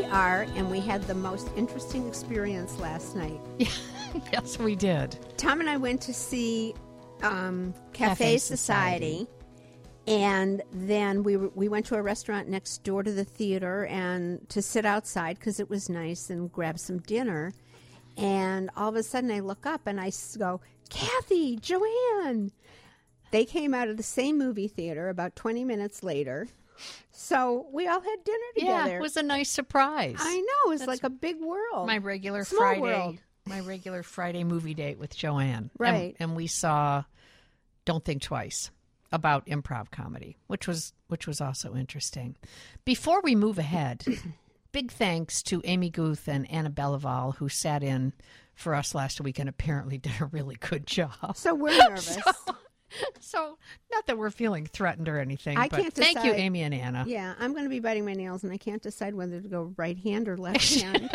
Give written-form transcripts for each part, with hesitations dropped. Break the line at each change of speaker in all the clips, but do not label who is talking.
are, and we had the most interesting experience last night.
Yes, we did.
Tom and I went to see Cafe Society, and then we went to a restaurant next door to the theater and to sit outside because it was nice and grab some dinner. And all of a sudden I look up and I go, Kathy, Joanne. They came out of the same movie theater about 20 minutes later. So we all had dinner together.
Yeah, it was a nice surprise.
I know. It was like a big world.
My regular
Small
Friday.
world.
My regular Friday movie date with Joanne.
Right.
And we saw Don't Think Twice about improv comedy, which was also interesting. Before we move ahead, big thanks to Amy Guth and Anna Belleval, who sat in for us last week and apparently did a really good job.
So we're nervous.
So not that we're feeling threatened or anything,
I
but
can't
thank you,
decide.
Amy and Anna.
Yeah, I'm going to be biting my nails, and I can't decide whether to go right hand or left hand.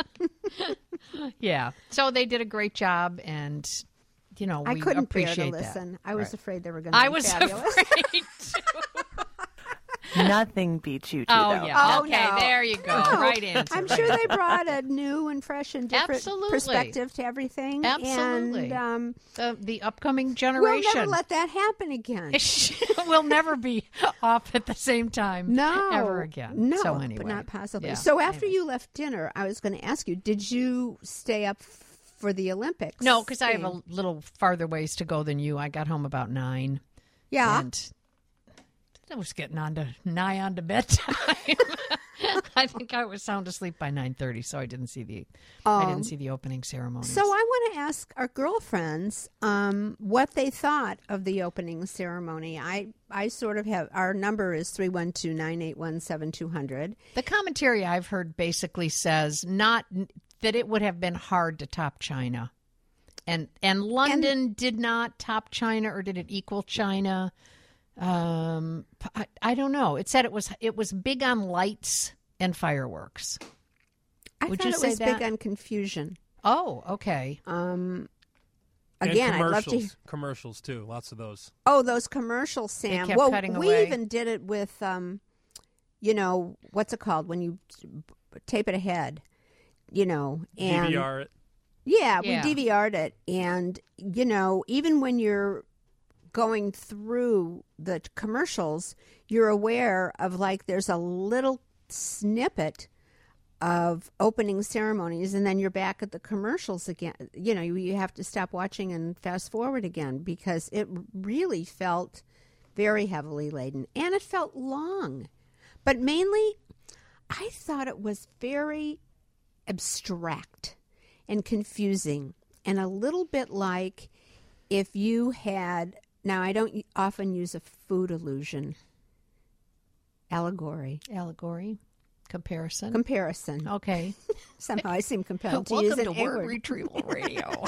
Yeah. So they did a great job, and, you know,
I
we
couldn't bear
appreciate
to
that.
listen. I was
Right.
afraid they were going to
I
be
was
fabulous.
afraid too.
Nothing beats you two,
Oh,
though.
yeah.
Oh,
Okay,
no.
there you go.
No.
Right into
I'm
right
sure they
into it.
brought a new and fresh and different
Absolutely.
perspective to everything.
Absolutely.
And
The upcoming
we'll
generation.
never let that happen again.
We'll never be off at the same time
No.
ever again.
No,
So anyway.
but not possibly.
Yeah.
So after
Anyway.
you left dinner, I was going to ask you, did you stay up for the Olympics?
No, because I have
thing?
a little farther ways to go than you. I got home about 9.
Yeah.
And I was getting nigh on to bedtime. I think I was sound asleep by 9:30, so I didn't see the opening ceremony.
So I want to ask our girlfriends what they thought of the opening ceremony. I sort of have, our number is 312-981-7200.
The commentary I've heard basically says not that it would have been hard to top China. And London did not top China, or did it equal China? I don't know. It said it was big on lights and fireworks.
I
Would
thought
you
it
say
was
that?
big on confusion.
Oh, okay.
Again,
And
I'd love to.
commercials too. Lots of those.
Oh, those commercials, Sam.
kept
Well,
cutting
we
away.
even did it with, what's it called when you tape it ahead, and
DVR it.
Yeah,
Yeah.
we DVR'd it, and even when you're going through the commercials, you're aware of there's a little snippet of opening ceremonies, and then you're back at the commercials again. You have to stop watching and fast forward again because it really felt very heavily laden, and it felt long. But mainly, I thought it was very abstract and confusing, and a little bit like if you had, now I don't often use a food illusion, allegory, comparison.
Okay.
Somehow I seem compelled to
Welcome
use an
to
A
Word
word.
Retrieval Radio.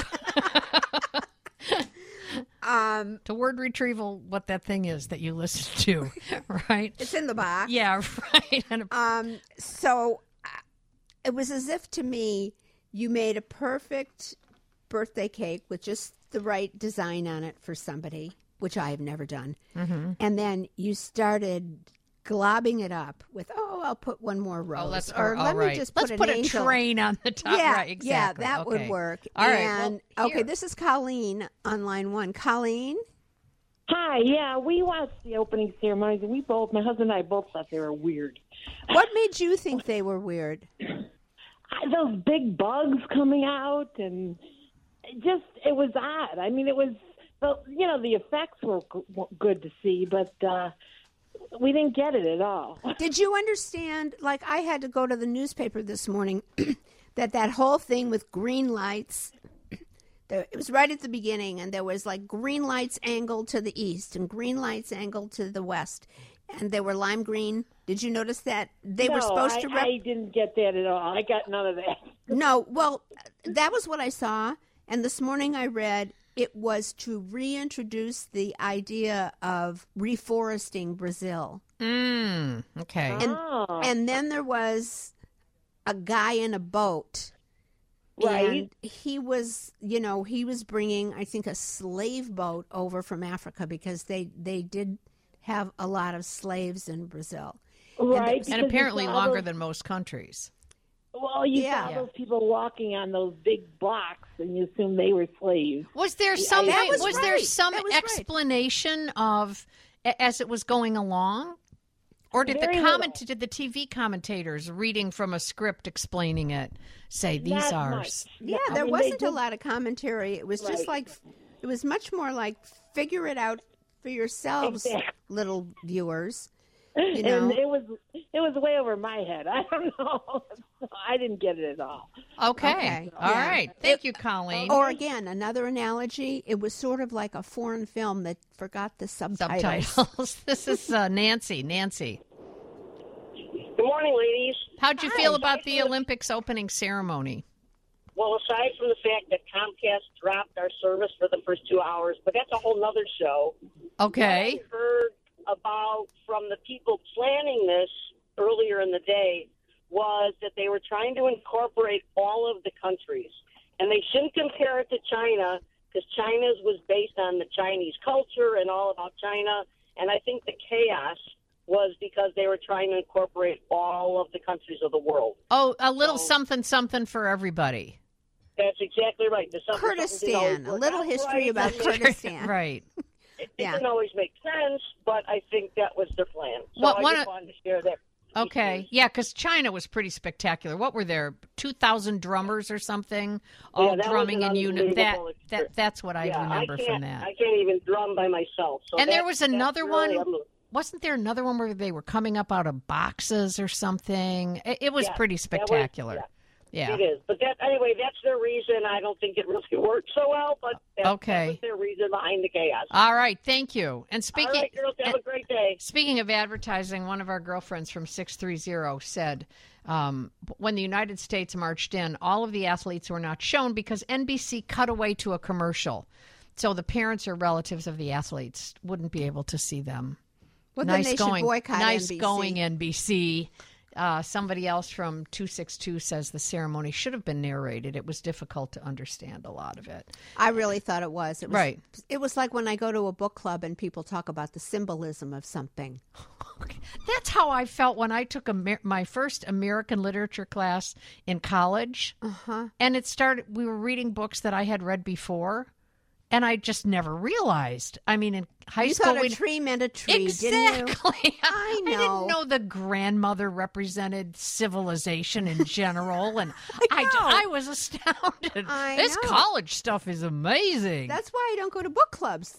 To Word Retrieval, what that thing is that you listen to, right?
It's in the box.
Yeah, right. And
So it was as if to me you made a perfect birthday cake with just the right design on it for somebody, which I have never done. Mm-hmm. And then you started globbing it up with, I'll put one more rose.
Or
let me just
let's put
an
a
angel.
train on the top.
Yeah,
Right, exactly.
yeah, that
Okay.
would work.
All right.
And,
well,
okay,
here.
this is Colleen on line 1. Colleen?
Hi, yeah, we watched the opening ceremonies, and my husband and I both thought they were weird.
What made you think they were weird?
Those big bugs coming out, and it was odd. I mean, it was, the effects were good to see, but we didn't get it at all.
Did you understand, I had to go to the newspaper this morning, that whole thing with green lights, it was right at the beginning, and there was green lights angled to the east and green lights angled to the west, and they were lime green. Did you notice that? They were supposed to...
I didn't get that at all. I got none of that.
No, well, that was what I saw, and this morning I read it was to reintroduce the idea of reforesting Brazil.
Okay.
And then there was a guy in a boat.
Right.
And he was bringing, I think, a slave boat over from Africa because they did have a lot of slaves in Brazil.
Right.
And apparently longer than most countries.
Well, you
Yeah.
saw those people walking on those big blocks, and you assumed they were slaves.
Was there some
that was
was there
right.
some
That was right.
explanation of as it was going along? Or did
Very
did the TV commentators reading from a script explaining it say these
Not
are
much.
Yeah,
I
there
mean,
wasn't
they
a
did-
lot of commentary. It was just
Right.
like, it was much more like figure it out for yourselves,
Exactly.
little viewers. You know?
And it was way over my head. I don't know. I didn't get it at all.
Okay.
Okay,
All
yeah.
right. Thank you, Colleen.
Or again, another analogy, it was sort of like a foreign film that forgot the subtitles.
Subtitles. This is Nancy. Nancy,
Good morning, ladies.
how'd you feel about the Olympics opening ceremony?
Well, aside from the fact that Comcast dropped our service for the first 2 hours, but that's a whole nother show.
Okay.
What I heard about from the people planning this earlier in the day was that they were trying to incorporate all of the countries. And they shouldn't compare it to China because China's was based on the Chinese culture and all about China. And I think the chaos was because they were trying to incorporate all of the countries of the world.
Oh, a little something for everybody.
That's exactly right. The something didn't
Kurdistan,
always
a
work
little
out
history
right.
about Kurdistan.
Right.
It
Yeah.
didn't always make sense, but I think that was their plan. So
What-
I
one
just
of-
wanted to share that.
Okay. Yeah, because China was pretty spectacular. What were there? 2,000 drummers or something, all
that was
drumming
an
in unison.
unbelievable
That's what I
Yeah,
remember
can't,
from that.
I can't even drum by myself. So
And there
that's-
was
that's
another
really
one. Wasn't there another one where they were coming up out of boxes or something? It was
Yeah,
pretty
that was-
spectacular.
It is. But anyway, that's their reason. I don't think it really worked so well, but that was their reason behind the chaos.
All right. Thank you. And
All
speaking
right, girls, have a great day.
Speaking of advertising, one of our girlfriends from 630 said when the United States marched in, all of the athletes were not shown because NBC cut away to a commercial. So the parents or relatives of the athletes wouldn't be able to see them.
Well,
nice
then they
going,
should boycott
nice
NBC.
going, NBC. Somebody else from 262 says the ceremony should have been narrated. It was difficult to understand a lot of it.
I really thought it was.
Right.
It was like when I go to a book club and people talk about the symbolism of something.
That's how I felt when I took my first American literature class in college. And it started, we were reading books that I had read before, and I just never realized. I mean, in high
You
school,
thought a tree meant a tree, didn't you?
exactly.
I know.
I didn't know the grandmother represented civilization in general, and I was astounded.
I
This
know.
college stuff is amazing.
That's why I don't go to book clubs.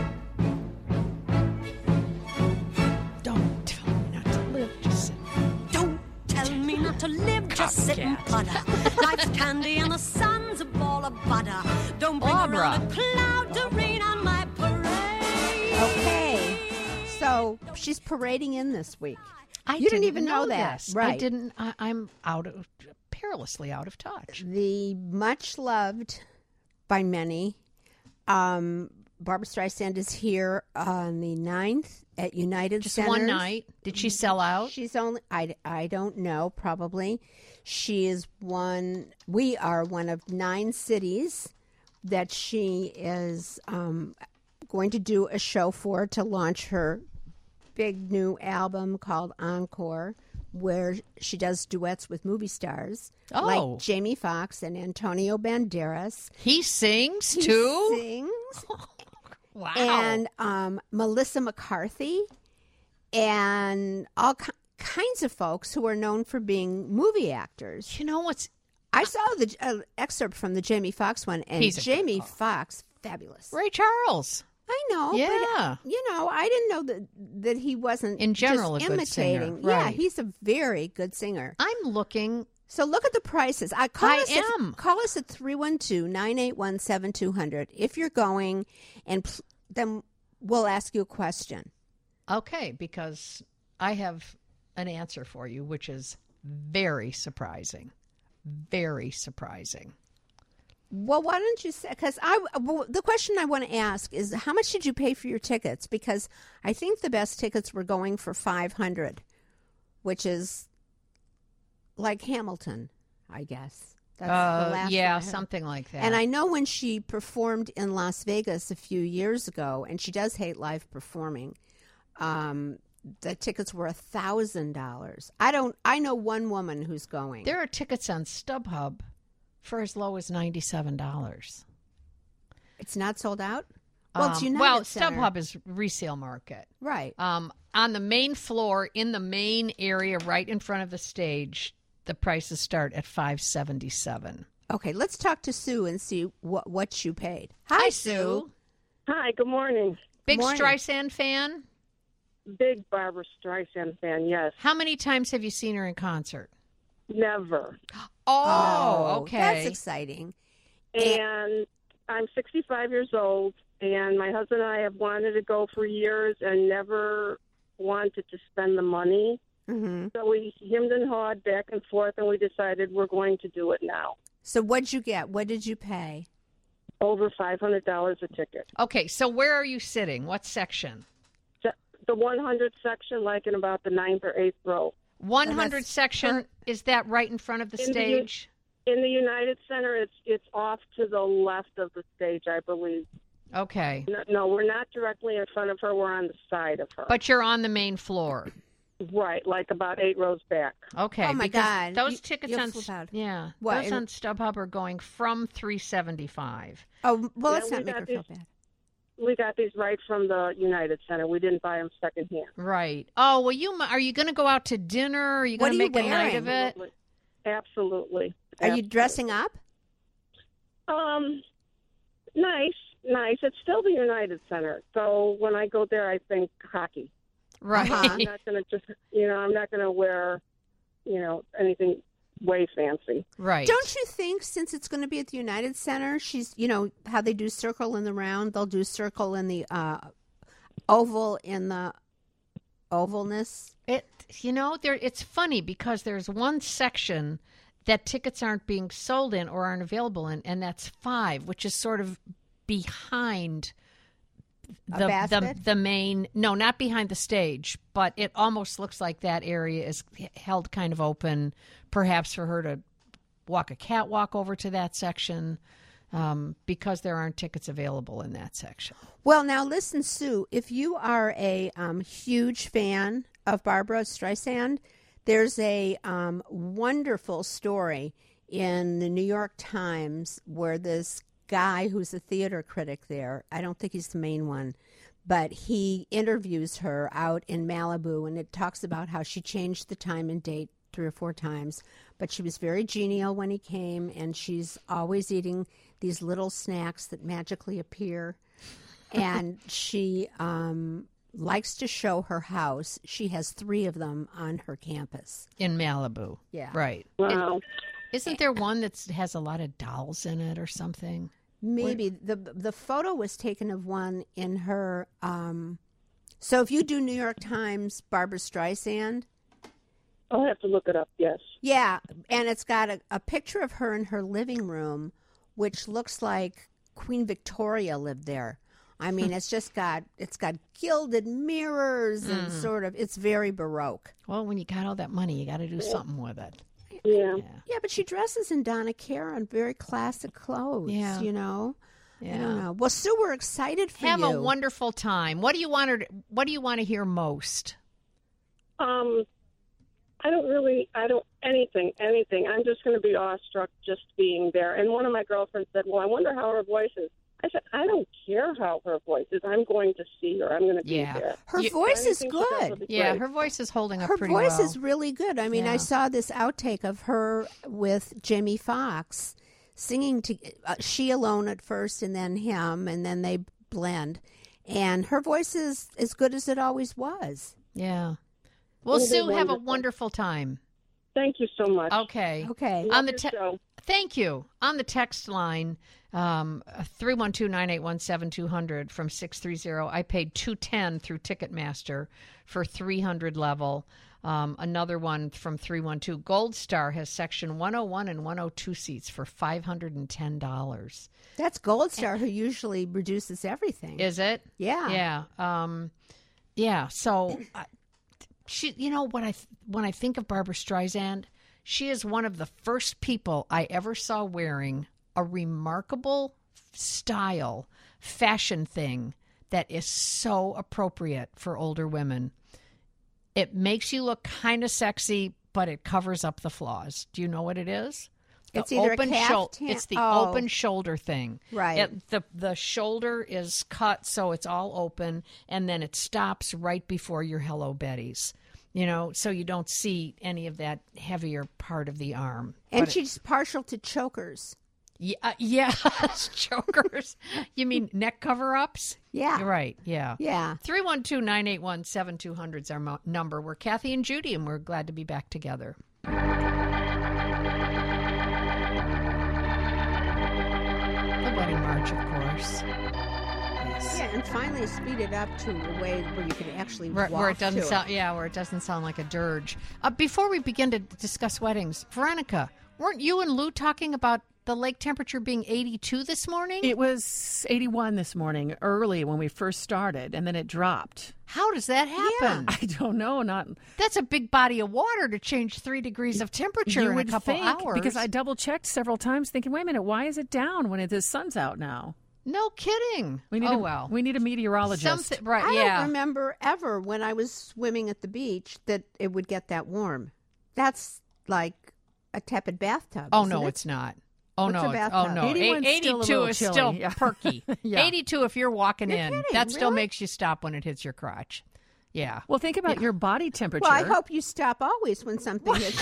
Don't tell me not to live, just sit.
Don't tell me not to live, just sit and putter. Life's candy and the sun's a ball of butter. Don't bring
Barbara.
around a cloud to rain on my parade.
Okay. So she's parading in this week. You didn't even know that.
this.
Right.
I didn't. I'm perilously out of touch.
The much loved by many, Barbara Streisand is here on the 9th at United
Just
Centers.
one night. Did she sell out?
She's only, I don't know, probably. She is we are one of 9 cities that she is going to do a show for to launch her big new album called Encore, where she does duets with movie stars
Oh.
like Jamie Foxx and Antonio Banderas.
He sings
He
too.
sings.
Wow.
And Melissa McCarthy and all kinds of folks who are known for being movie actors.
you know what's?
I saw the excerpt from the Jamie Foxx one, and
He's a
Jamie Foxx, fabulous.
Ray Charles.
I know.
Yeah.
But, I didn't know that he wasn't
In general,
just
a good singer.
imitating. Yeah,
Right.
he's a very good singer.
I'm looking.
So look at the prices.
I am.
Call us at 312-981-7200 if you're going, and then we'll ask you a question.
Okay, because I have an answer for you, which is very surprising. Very surprising.
Well, why don't you say? Because the question I want to ask is, how much did you pay for your tickets? Because I think the best tickets were going for $500, which is like Hamilton, I guess. That's the last
Yeah,
one I heard.
something like that.
And I know when she performed in Las Vegas a few years ago, and she does hate live performing, the tickets were $1,000. I know one woman who's going.
There are tickets on StubHub for as low as $97.
It's not sold out? Well, it's United
well,
Center.
StubHub is resale market.
Right.
On the main floor, in the main area, right in front of the stage, the prices start at $577.
Okay, let's talk to Sue and see what you paid. Hi, Sue.
Hi, good morning.
Big
Morning.
Streisand fan?
Big Barbara Streisand fan, yes.
How many times have you seen her in concert?
Never.
Oh, okay.
That's exciting.
And I'm 65 years old, and my husband and I have wanted to go for years and never wanted to spend the money.
Mm-hmm.
So we hemmed and hawed back and forth, and we decided we're going to do it now.
So what'd you get? What did you pay?
Over $500 a ticket.
Okay, so where are you sitting? What section?
The 100 section, like in about the 9th or 8th row.
100 section, is that right in front of the stage?
In the United Center, it's off to the left of the stage, I believe.
Okay.
No, we're not directly in front of her. We're on the side of her.
But you're on the main floor.
Right, like about 8 rows back.
Okay.
Oh, my
because
God.
Those tickets
you'll
on
flip out.
yeah,
What,
those on StubHub are going from $375.
Oh, well, let's
Yeah,
not make her feel bad.
We got these right from the United Center. We didn't buy them secondhand.
Right. Oh, well, are you going to go out to dinner? Are you
What
going to
are you
make a night of
wearing?
it?
Absolutely.
Are you dressing up?
Nice. It's still the United Center. So when I go there, I think hockey.
Right.
I'm not going to I'm not going to wear, anything way fancy.
Right.
Don't you think, since it's going to be at the United Center, she's, how they do circle in the round, they'll do circle in the oval in the ovalness?
It's funny because there's one section that tickets aren't being sold in or aren't available in, and that's 5, which is sort of behind the main. No, not behind the stage, but it almost looks like that area is held kind of open, perhaps for her to walk a catwalk over to that section, because there aren't tickets available in that section.
Well, now listen, Sue, if you are a huge fan of Barbara Streisand, there's a wonderful story in the New York Times where this guy who's a theater critic there, I don't think he's the main one, but he interviews her out in Malibu, and it talks about how she changed the time and date 3 or 4 times, but she was very genial when he came, and she's always eating these little snacks that magically appear, and she likes to show her house. She has 3 of them on her campus.
In Malibu.
Yeah.
Right.
Wow.
Isn't there one that has a lot of dolls in it or something?
Maybe. The photo was taken of one in her... so if you do New York Times Barbara Streisand...
I'll have to look it up, yes.
Yeah, and it's got a picture of her in her living room, which looks like Queen Victoria lived there. I mean, it's got gilded mirrors and it's very Baroque.
Well, when you got all that money, you got to do something with it.
Yeah.
Yeah, but she dresses in Donna Karan, very classic clothes,
Yeah.
I
Yeah.
don't know. Well, Sue, we're excited for
Have
you.
a wonderful time. What do you want to hear most?
Anything. I'm just going to be awestruck just being there. And one of my girlfriends said, well, I wonder how her voice is. I said, I don't care how her voice is. I'm going to see her. I'm going to be there.
Her voice is
Anything she does will
good.
be
Yeah,
great.
her voice is holding up
Her
pretty
voice
well.
is really good. I mean,
Yeah.
I saw this outtake of her with Jamie Foxx singing to she alone at first, and then him, and then they blend. And her voice is as good as it always was.
Yeah. Well,
It'll be
Sue, have a
wonderful.
wonderful time.
Thank you so much.
Okay.
Okay.
Love
On the
your show.
Thank you. On the text line, 312-981-7200 from 630. I paid $210 through Ticketmaster for 300 level. Another one from 312. Gold Star has section 101 and 102 seats for $510.
That's Gold Star, who usually reduces everything.
Is it?
Yeah.
Yeah. Yeah. So, she. When I think of Barbara Streisand, she is one of the first people I ever saw wearing a remarkable style fashion thing that is so appropriate for older women. It makes you look kind of sexy, but it covers up the flaws. Do you know what it is?
It's either a caftan.
It's the open shoulder thing.
Right.
The shoulder is cut so it's all open, and then it stops right before your Hello Betty's. So you don't see any of that heavier part of the arm.
And she's partial to chokers.
Yeah, chokers. You mean neck cover-ups?
Yeah.
Right, yeah.
Yeah.
312-981-7200 is our number. We're Kathy and Judy, and we're glad to be back together. The wedding march, of course. Yes.
Yeah, and finally speed it up to a way where you can actually walk
where it doesn't
to
sound where it doesn't sound like a dirge. Before we begin to discuss weddings, Veronica, weren't you and Lou talking about the lake temperature being 82 this morning?
It was 81 this morning, early when we first started, and then it dropped.
How does that happen?
I don't know.
That's a big body of water to change 3 degrees of temperature in a couple hours.
Because I double-checked several times thinking, wait a minute, why is it down when the sun's out now?
No kidding.
We need we need a meteorologist.
Right,
I don't remember ever when I was swimming at the beach that it would get that warm. That's like a tepid bathtub.
Oh,
isn't
no,
it?
it's not. Oh,
What's
no.
a bathtub?
Oh, no.
82
is still
yeah.
perky.
Yeah.
82 if you're walking
You're
in.
kidding,
That still
really?
makes you stop when it hits your crotch. Yeah.
Well, think about your body temperature.
Well, I hope you stop always when something hits.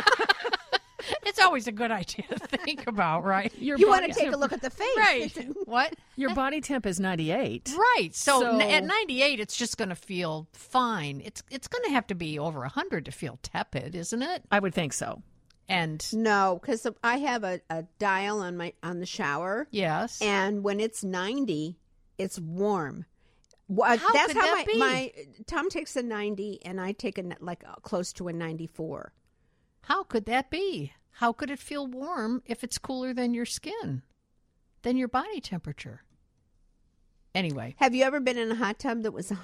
It's always a good idea to think about, right?
You want to take a look at the face.
Right. What?
Your body temp is 98.
Right. So
So-
at 98, it's just going to feel fine. It's going to have to be over 100 to feel tepid, isn't it?
I would think so.
And
No, because I have a dial on the shower,
yes.
and when it's 90, it's warm.
How
That's
could
how
that be?
my Tom takes a 90, and I take close to a 94.
How could that be? How could it feel warm if it's cooler than your skin, than your body temperature? Anyway.
Have you ever been in a hot tub that was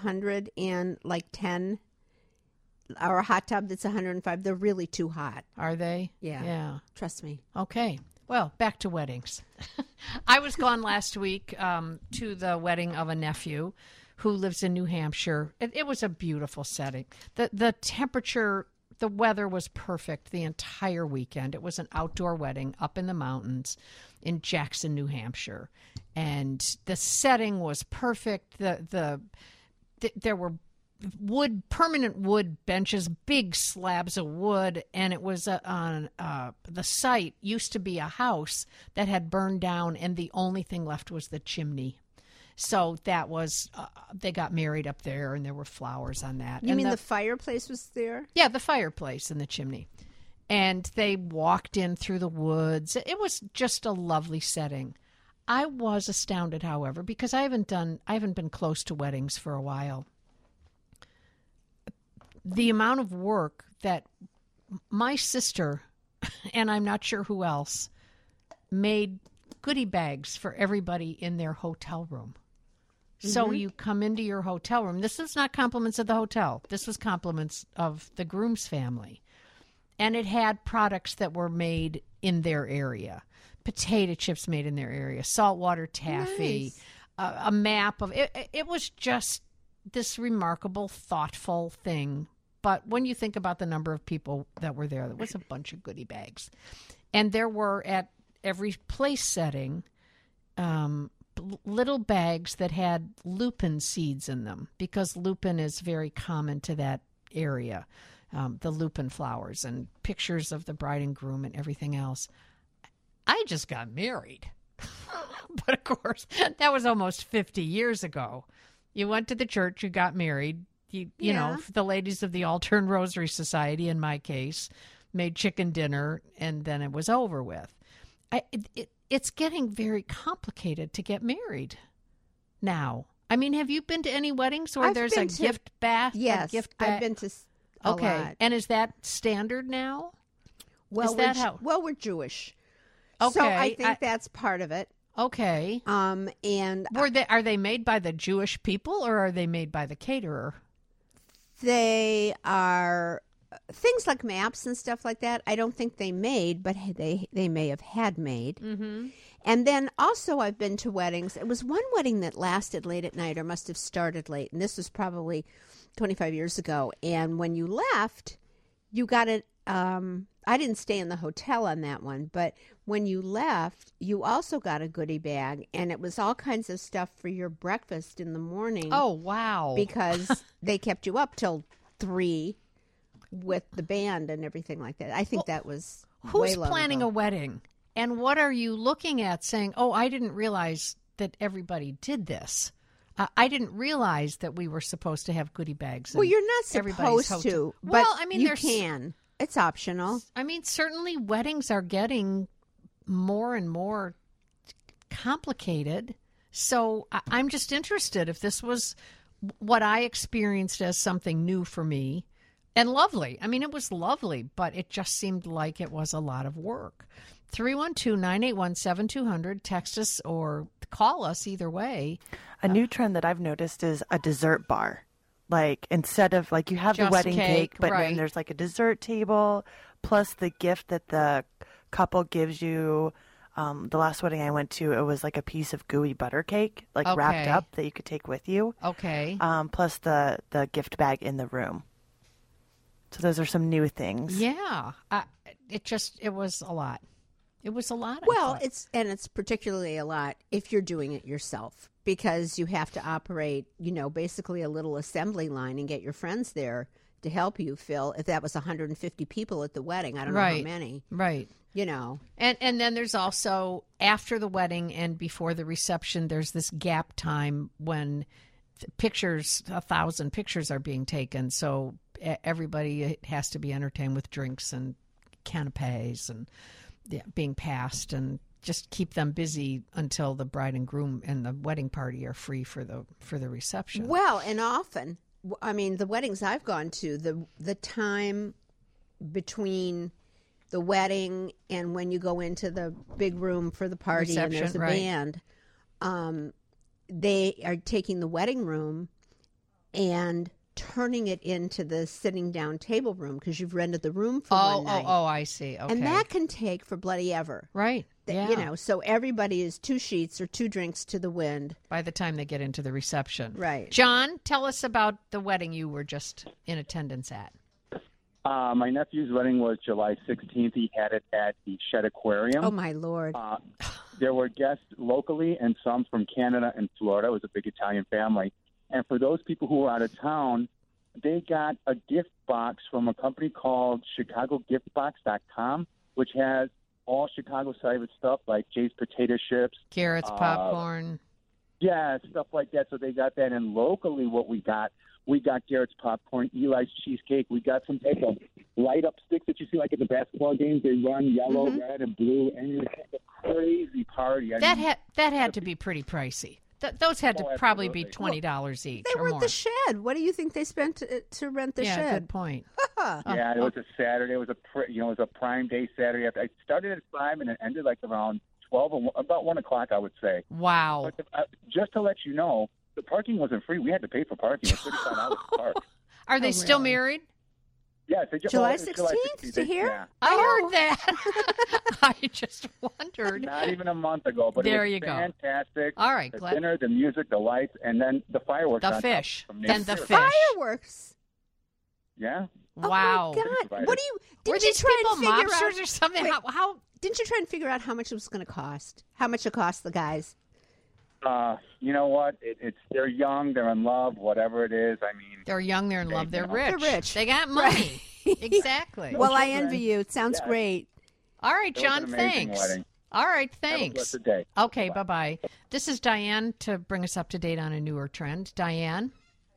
110, or a hot tub that's 105? They're really too hot.
Are they?
Yeah.
Yeah.
Trust me.
Okay. Well, back to weddings. I was gone last week to the wedding of a nephew who lives in New Hampshire. It was a beautiful setting. The temperature, the weather was perfect the entire weekend. It was an outdoor wedding up in the mountains in Jackson, New Hampshire. And the setting was perfect. There were permanent wood benches, big slabs of wood, and it was on the site used to be a house that had burned down, and the only thing left was the chimney. So that was they got married up there, and there were flowers on that.
You mean the fireplace was there?
Yeah, the fireplace and the chimney. And they walked in through the woods. It was just a lovely setting. I was astounded, however, because I haven't been close to weddings for a while. The amount of work that my sister, and I'm not sure who else, made goodie bags for everybody in their hotel room. So you come into your hotel room. This is not compliments of the hotel. This was compliments of the groom's family. And it had products that were made in their area. Potato chips made in their area, saltwater taffy, a map of it. It was just this remarkable, thoughtful thing. But when you think about the number of people that were there was a bunch of goodie bags. And there were, at every place setting, little bags that had lupin seeds in them, because lupin is very common to that area, the lupin flowers, and pictures of the bride and groom and everything else. I just got married. But, of course, that was almost 50 years ago. You went to the church, you got married. You know, the ladies of the Altar and Rosary Society, in my case, made chicken dinner, and then it was over with. It's getting very complicated to get married now. I mean, have you been to any weddings where there's a gift bath?
Yes, I've been to a lot.
And is that standard now?
Well,
is that how?
Well, we're Jewish.
Okay.
So I think that's part of it.
Okay.
And
are they made by the Jewish people, or are they made by the caterer?
They are things like maps and stuff like that. I don't think they made, but they may have had made.
Mm-hmm.
And then also I've been to weddings. It was one wedding that lasted late at night or must have started late. And this was probably 25 years ago. And when you left, you got it. I didn't stay in the hotel on that one, but when you left, you also got a goodie bag, and it was all kinds of stuff for your breakfast in the morning.
Oh, wow.
Because they kept you up till 3 with the band and everything like that. I think that was way
Who's
long
planning
ago.
a wedding? And what are you looking at saying, oh, I didn't realize that everybody did this. I didn't realize that we were supposed to have goodie bags.
Well, you're not
everybody's
supposed
hotel.
to, but
Well, I mean,
you
there's
can. It's optional.
I mean, certainly weddings are getting more and more complicated. So I'm just interested if this was what I experienced as something new for me and lovely. I mean, it was lovely, but it just seemed like it was a lot of work. 312-981-7200. Text us or call us either way.
A new trend that I've noticed is a dessert bar. Like, instead of, like, you have the
Just
wedding
cake,
cake, but
right.
then there's, like, a dessert table, plus the gift that the couple gives you. The last wedding I went to, it was, like, a piece of gooey butter cake, like, wrapped
Okay.
up that you could take with you.
Okay.
Plus the gift bag in the room. So those are some new things.
Yeah. It was a lot. It was a lot. I
Well,
thought.
it's particularly a lot if you're doing it yourself, because you have to operate, basically a little assembly line and get your friends there to help you fill. If that was 150 people at the wedding, I don't know how many.
Right.
And
then there's also after the wedding and before the reception, there's this gap time when 1,000 pictures are being taken. So everybody has to be entertained with drinks and canapes and being passed, and just keep them busy until the bride and groom and the wedding party are free for the reception.
Well, and often, I mean, the weddings I've gone to, the time between the wedding and when you go into the big room for the party
Reception,
and there's a
right.
band, they are taking the wedding room and turning it into the sitting down table room because you've rented the room for one night.
Oh, I see. Okay.
And that can take for bloody ever.
Right. Yeah.
So everybody is 2 sheets or 2 drinks to the wind.
By the time they get into the reception.
Right.
John, tell us about the wedding you were just in attendance at.
My nephew's wedding was July 16th. He had it at the Shed Aquarium.
Oh, my Lord.
There were guests locally and some from Canada and Florida. It was a big Italian family. And for those people who were out of town, they got a gift box from a company called ChicagoGiftBox.com, which has all Chicago favorite stuff like Jay's potato chips.
Carrots, popcorn.
Yeah, stuff like that. So they got that. And locally what we got Garrett's popcorn, Eli's cheesecake. We got some type of light-up sticks that you see like at the basketball games. They run yellow, red, and blue. And it's a crazy party.
That had to be pretty pricey. Those had to probably be $20 each
They
or
were
more.
at the Shed. What do you think they spent to rent the Shed?
Good point.
Yeah, it was a Saturday. It was it was a prime day Saturday. I started at 5 and it ended like around 12 or about 1 o'clock, I would say.
Wow.
But just to let you know, the parking wasn't free. We had to pay for parking. It was $35 to park.
Are they still married?
Yeah,
July 16th to hear?
Yeah.
I heard that. I just wondered.
Not even a month ago, but
There
it was
you go.
fantastic.
All right,
the
glad-
dinner, the music, the lights, and then the fireworks.
The
on top
fish.
from
And
near
the
Pier.
fish.
Fireworks.
Yeah.
Wow.
Oh, my God. What do you...
Were
Did you
these
try
people
and figure
mobsters
out,
or something?
Wait,
How
didn't you try and figure out how much it was going to cost? How much it cost the guys?
You know what? They're young, they're in love, whatever it is. I mean,
they're young, they're in love, they're rich.
They're rich.
They got money. Exactly.
Well, I envy you. It sounds great.
All right,
it was
John,
an amazing
thanks.
wedding.
All right,
Have a
thanks.
blessed day.
Okay, bye-bye. This is Diane to bring us up to date on a newer trend. Diane?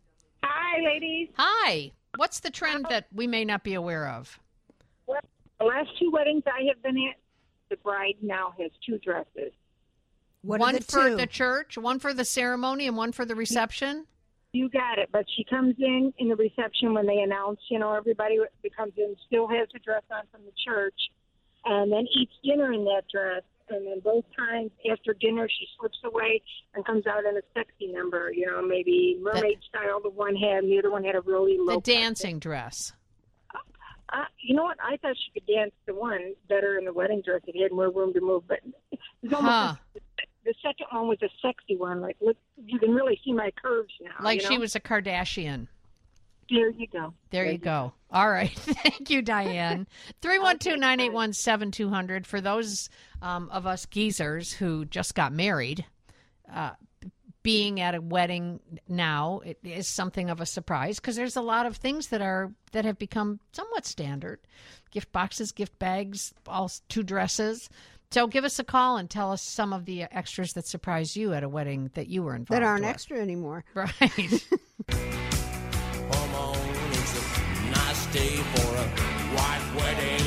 Hi, ladies.
Hi. What's the trend that we may not be aware of?
Well, the last 2 weddings I have been at, the bride now has 2 dresses.
What
one
are the
for
2?
the church, one for the ceremony, and one for the reception?
You got it. But she comes in the reception when they announce, everybody that comes in still has a dress on from the church, and then eats dinner in that dress. And then both times after dinner, she slips away and comes out in a sexy number, maybe mermaid style. The one had, and the other one had a really low.
The dancing dress.
You know what? I thought she could dance the one better in the wedding dress. It had more room to move, but it's almost the second one was a sexy one. Like, look, you can really see my curves now.
Like
you know?
she was a Kardashian.
There you go.
There you go. All right. Thank you, Diane. 312-981-7200. For those of us geezers who just got married, being at a wedding now, it is something of a surprise because there's a lot of things that have become somewhat standard. Gift boxes, gift bags, all 2 dresses. So give us a call and tell us some of the extras that surprised you at a wedding that you were involved
that aren't
with.
extra anymore.
Right.
Come on, it's a nice day for a white wedding.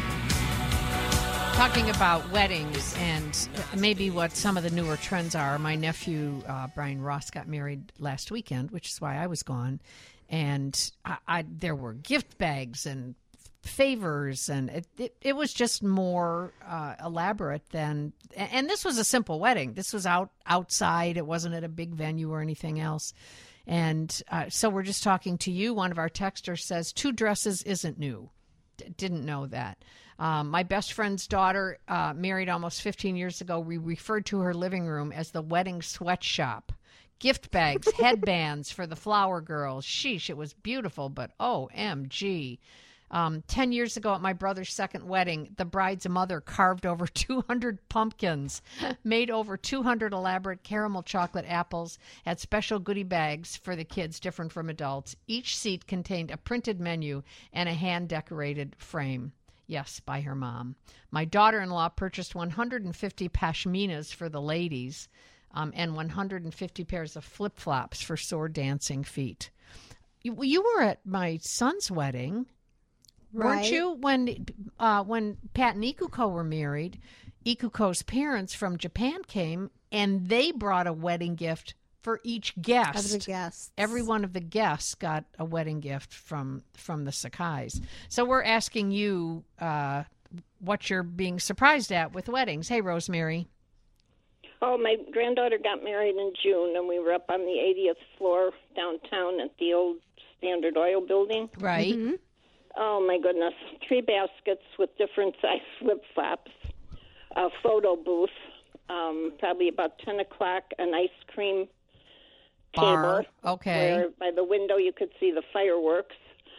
Talking about weddings and maybe what some of the newer trends are. My nephew, Brian Ross, got married last weekend, which is why I was gone. And there were gift bags and favors, and it was just more elaborate than. And this was a simple wedding. This was outside. It wasn't at a big venue or anything else. And so we're just talking to you. One of our texters says 2 dresses isn't new. Didn't know that. My best friend's daughter married almost 15 years ago. We referred to her living room as the wedding sweatshop. Gift bags, headbands for the flower girls. Sheesh, it was beautiful, but OMG. 10 years ago at my brother's second wedding, the bride's mother carved over 200 pumpkins, made over 200 elaborate caramel chocolate apples, had special goodie bags for the kids, different from adults. Each seat contained a printed menu and a hand-decorated frame. Yes, by her mom. My daughter-in-law purchased 150 pashminas for the ladies and 150 pairs of flip-flops for sore dancing feet. You were at my son's wedding.
Right.
Weren't you? When Pat and Ikuko were married, Ikuko's parents from Japan came, and they brought a wedding gift for each guest.
Of the guests.
Every one of the guests got a wedding gift from the Sakais. So we're asking you what you're being surprised at with weddings. Hey, Rosemary.
Oh, my granddaughter got married in June, and we were up on the 80th floor downtown at the old Standard Oil building.
Right.
Mm-hmm.
Oh, my goodness. 3 baskets with different size flip-flops, a photo booth, probably about 10 o'clock, an ice cream
bar.
table.
Okay.
Where by the window you could see the fireworks.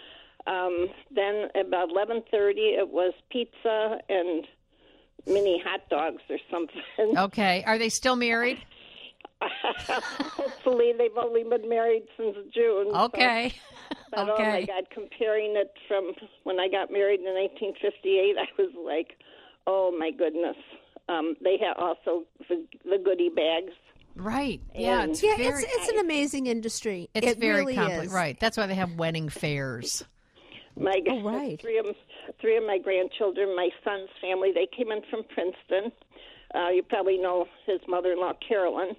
Then about 11:30 it was pizza and mini hot dogs or something.
Okay. Are they still married?
Hopefully. They've only been married since June.
Okay.
But
okay.
oh, my God, comparing it from when I got married in 1958, I was like, oh, my goodness. They had also the goodie bags.
Right. Yeah.
And
It's an amazing industry.
It's very
really
complex.
is.
Right. That's why they have wedding fairs.
My God,
right.
three of my grandchildren, my son's family, they came in from Princeton. You probably know his mother-in-law, Carolyn.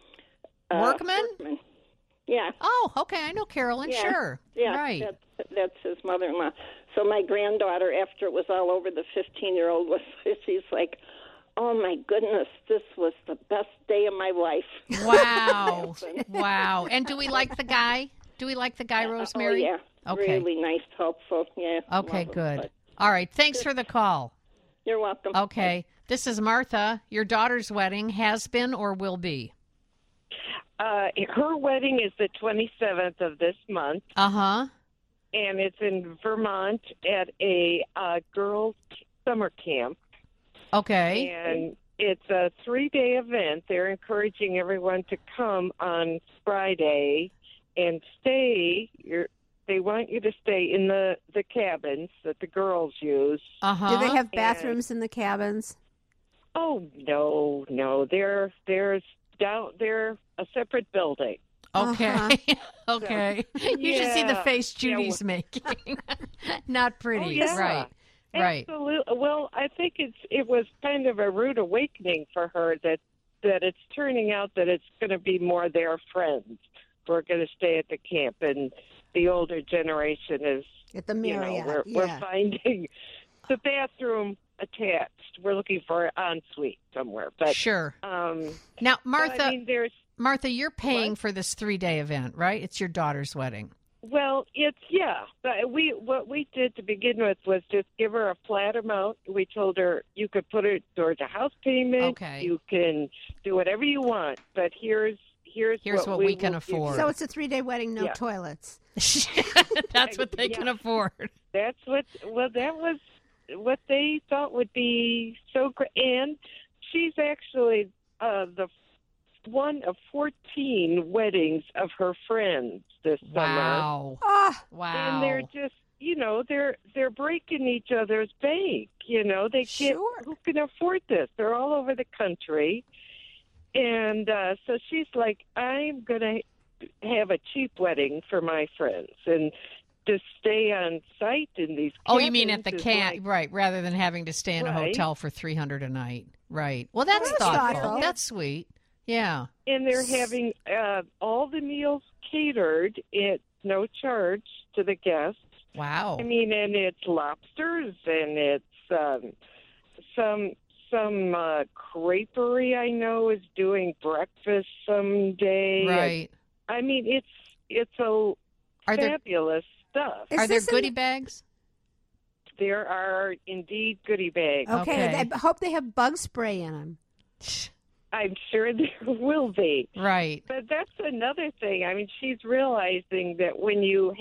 Workman?
Yeah.
Oh, okay. I know Carolyn.
Yeah.
Sure.
Yeah,
Right.
that's his mother-in-law. So my granddaughter, after it was all over, the 15-year-old she's like, oh, my goodness, this was the best day of my life.
Wow. Wow. And do we like the guy? Rosemary?
Oh, yeah.
Okay.
Really nice, helpful. Yeah.
Okay,
love
good.
him,
All right. Thanks for the call.
You're welcome.
Okay. This is Martha. Your daughter's wedding has been or will be?
Her wedding is the 27th of this month.
Uh-huh.
And it's in Vermont at a girls' summer camp.
Okay.
And it's a 3-day event. They're encouraging everyone to come on Friday and stay. They want you to stay in the cabins that the girls use.
Uh-huh.
Do they have bathrooms in the cabins?
Oh, no. They're a separate building.
Okay.
Uh-huh.
Okay. You should see the face Judy's making. Not pretty.
Oh, yeah.
Right. Right.
Absolutely. Well, I think it was kind of a rude awakening for her that it's turning out that it's going to be more their friends who are going to stay at the camp, and the older generation is
at the Marriott.
We're finding the bathroom attached. We're looking for an ensuite somewhere, but
sure. Now, Martha, Martha, you're paying for this 3-day event, right? It's your daughter's wedding.
Well, but what we did to begin with was just give her a flat amount. We told her you could put it towards a house payment.
Okay.
You can do whatever you want, but here's
what we can afford.
So it's a 3-day wedding, no toilets.
That's what they can afford.
That was what they thought would be so great. And she's actually the one of 14 weddings of her friends this
Wow.
summer.
Wow.
And they're just, they're breaking each other's bank. They can't, who can afford this? They're all over the country. And so she's like, I'm going to have a cheap wedding for my friends and to stay on site in these cabins.
Oh, you mean at the camp, right, rather than having to stay in a hotel for $300 a night. Right. Well, that's thoughtful. That's sweet. Yeah.
And they're having all the meals catered at no charge to the guests.
Wow.
I mean, and it's lobsters and it's some creperie I know is doing breakfast someday.
Right.
I mean, it's fabulous stuff.
Are there goodie bags?
There are indeed goodie bags.
Okay. I hope they have bug spray in them.
I'm sure there will be.
Right.
But that's another thing. I mean, she's realizing that when you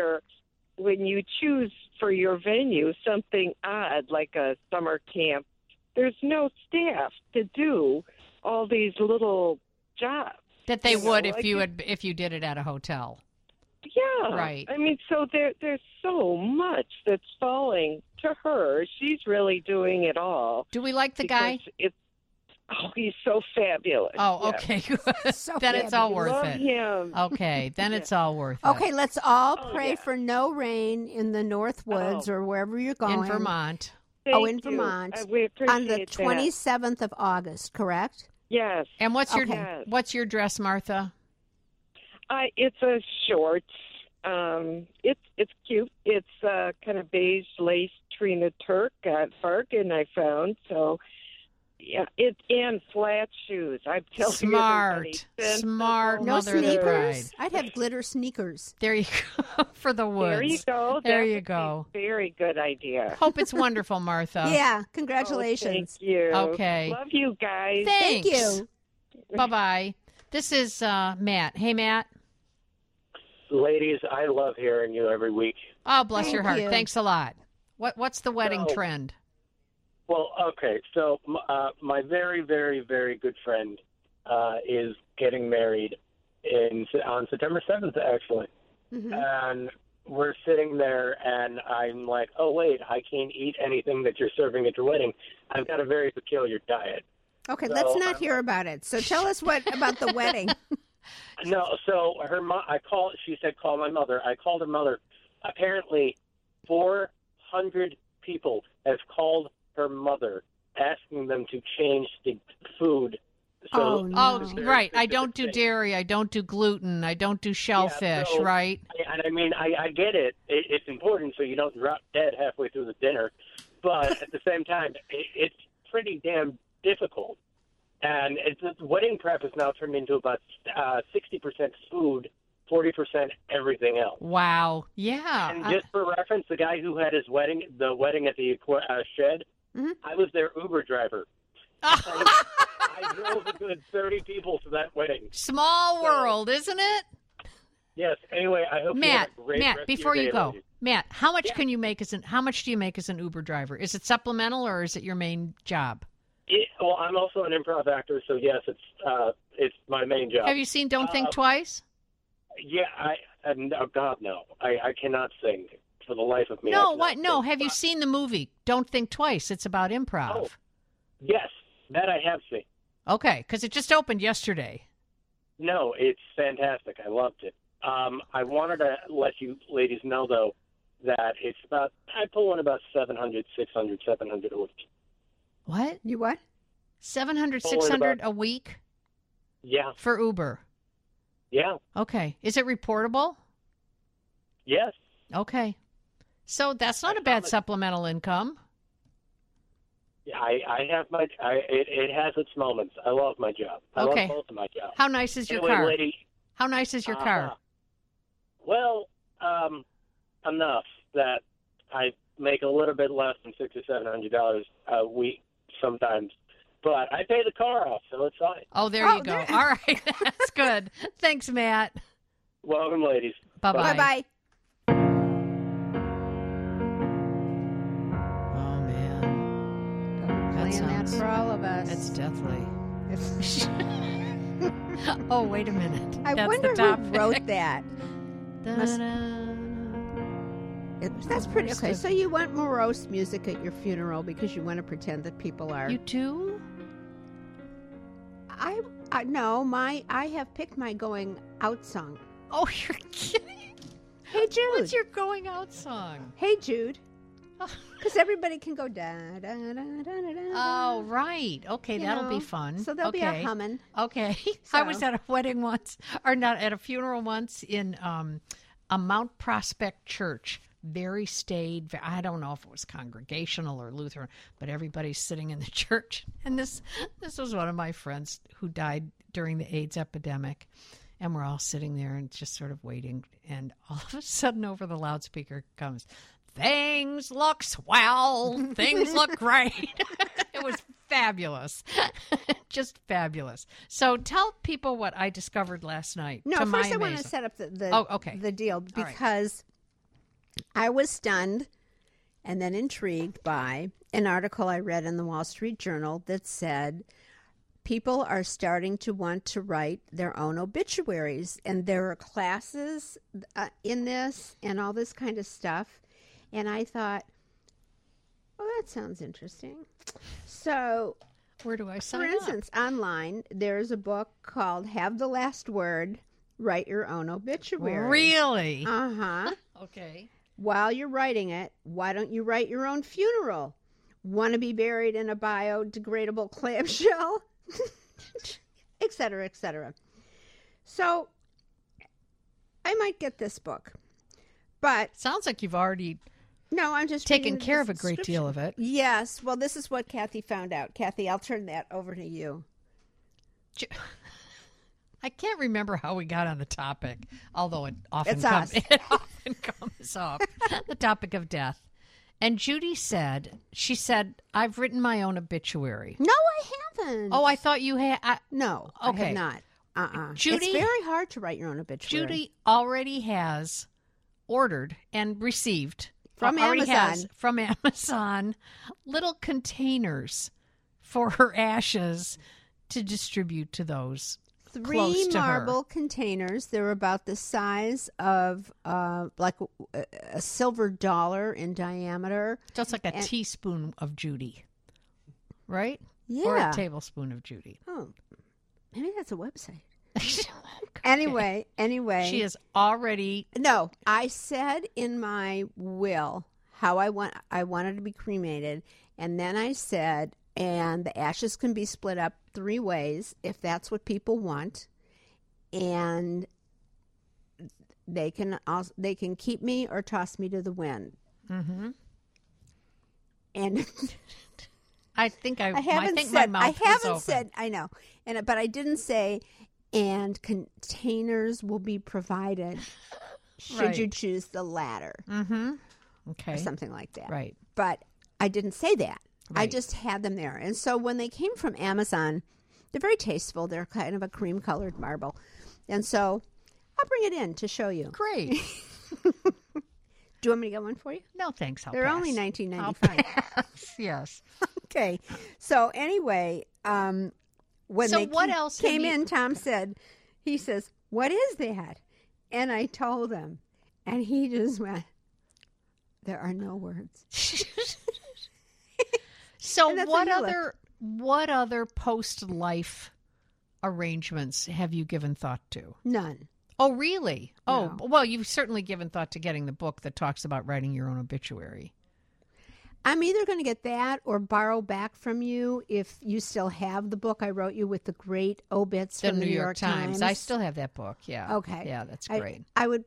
choose for your venue something odd like a summer camp, there's no staff to do all these little jobs
that they would if you did it at a hotel.
Yeah.
Right.
I mean, so there's so much that's falling to her. She's really doing it all.
Do we like the guy?
He's so fabulous.
Oh, okay. Then it's all worth it.
Him.
Okay, then it's all worth it.
Okay, let's all pray for no rain in the North Woods or wherever you're going.
In Vermont.
In Vermont.
We appreciate
on the 27th of August, correct?
Yes.
And what's your dress, Martha?
It's a short. It's cute. It's kind of beige lace Trina Turk at Bargain I found. So, yeah, and flat shoes. I'm telling you,
smart
no
mother of the bride.
I'd have glitter sneakers.
There you go for the woods.
There you go.
There you go.
Very good idea.
Hope it's wonderful, Martha.
Yeah, congratulations.
Thank you.
Okay.
Love you guys.
Thanks.
Thank you.
Bye-bye. This is Matt. Hey, Matt.
Ladies, I love hearing you every week.
Oh, bless your heart.
you.
Thanks a lot. What's the wedding trend?
Well, okay. So my very, very, very good friend is getting married on September 7th, actually.
Mm-hmm.
And we're sitting there, and I'm like, oh, wait, I can't eat anything that you're serving at your wedding. I've got a very peculiar diet.
Okay, let's not hear about it. So tell us about the wedding.
No, so she said, call my mother. I called her mother. Apparently, 400 people have called her mother asking them to change the food. So
right. I don't do dairy. I don't do gluten. I don't do shellfish, right?
And I mean, I get it. It's important so you don't drop dead halfway through the dinner. But at the same time, it's pretty damn difficult. And the wedding prep has now turned into about 60% food, 40% everything else.
Wow. Yeah.
And just for reference, the guy who had the wedding at the shed, I was their Uber driver. I drove a good 30 people to that wedding.
Small world, isn't it?
Yes. Anyway, I hope you have a great rest
before
of your
you
day,
go,
ladies.
Matt, how much can you make how much do you make as an Uber driver? Is it supplemental or is it your main job?
Well, I'm also an improv actor, so yes, it's my main job.
Have you seen Don't Think Twice?
Yeah, oh God, no. I cannot sing for the life of me.
No, what? No, have you seen the movie Don't Think Twice? It's about improv.
Oh, yes, that I have seen.
Okay, because it just opened yesterday.
No, it's fantastic. I loved it. I wanted to let you ladies know, though, that it's I pull in about 700 a week.
What?
You what?
700, 600 a week?
Yeah.
For Uber?
Yeah.
Okay. Is it reportable?
Yes.
Okay. So that's not a bad supplemental income.
Yeah, I have it has its moments. I love my job. I love both of my jobs.
How nice is your
anyway,
car?
Lady,
How nice is your car?
Well, enough that I make a little bit less than $600 or $700 a week sometimes. But I pay the car off, so it's fine.
Oh, there you go. All right. That's good. Thanks, Matt.
Welcome, ladies.
Bye-bye.
Bye-bye.
Oh, man.
Playing that for all of us.
That's deathly. Oh, wait a minute.
I
That's
wonder
the
who wrote that. That's pretty okay. So you want morose music at your funeral because you want to pretend that people are.
You do?
I no, I have picked my going out song.
Oh, you're kidding.
Hey Jude.
What's your going out song?
Hey Jude. Because everybody can go da da da da da da.
Oh, right. Okay, that'll be fun.
So there'll be a humming.
Okay. I was at a wedding once, or not, at a funeral once in a Mount Prospect church. Very staid. I don't know if it was congregational or Lutheran, but everybody's sitting in the church. And this was one of my friends who died during the AIDS epidemic. And we're all sitting there and just sort of waiting. And all of a sudden over the loudspeaker comes, "Things look swell. Things look great." It was fabulous. Just fabulous. So tell people what I discovered last night.
No, first I want to set up the deal because I was stunned and then intrigued by an article I read in the Wall Street Journal that said people are starting to want to write their own obituaries, and there are classes in this and all this kind of stuff. And I thought, well, that sounds interesting. So
where do I sign
up? For instance, online, there's a book called Have the Last Word, Write Your Own Obituary.
Really?
Uh-huh.
Okay.
While you're writing it, why don't you write your own funeral? Want to be buried in a biodegradable clamshell? Et cetera, et cetera. So I might get this book. But
sounds like you've already
I'm just
taken care of a great deal of it.
Yes. Well, this is what Kathy found out. Kathy, I'll turn that over to you.
I can't remember how we got on the topic, although it often comes up, the topic of death. And Judy said, "I've written my own obituary."
No, I haven't.
Oh, I thought you had.
No,
okay.
I have not.
Judy,
it's very hard to write your own obituary.
Judy already has ordered and received
from
Amazon little containers for her ashes to distribute to those.
3 marble containers. They're about the size of like a silver dollar in diameter.
Just like a teaspoon of Judy, right?
Yeah.
Or a tablespoon of Judy.
Oh, maybe that's a website. Anyway.
She is already...
No, I said in my will how I wanted to be cremated, and then I said, and the ashes can be split up 3 ways if that's what people want, and they can keep me or toss me to the wind.
Mm-hmm.
And
I think
I haven't said I know, but I didn't say, and containers will be provided should you choose the latter.
Mm-hmm. Okay,
or something like that.
Right,
but I didn't say that.
Right.
I just had them there. And so when they came from Amazon, they're very tasteful. They're kind of a cream-colored marble. And so I'll bring it in to show you.
Great.
Do you want me to get one for you?
No, thanks.
They're only $19.95.
Yes.
Okay. So anyway, when
what else
came in, Tom said, he says, "What is that?" And I told him. And he just went, "There are no words."
So what other post-life arrangements have you given thought to?
None.
Oh, really?
No.
Oh, well, you've certainly given thought to getting the book that talks about writing your own obituary.
I'm either going to get that or borrow back from you if you still have the book I wrote you with the great obits from the New York Times.
I still have that book, yeah.
Okay.
Yeah, that's great.
I would,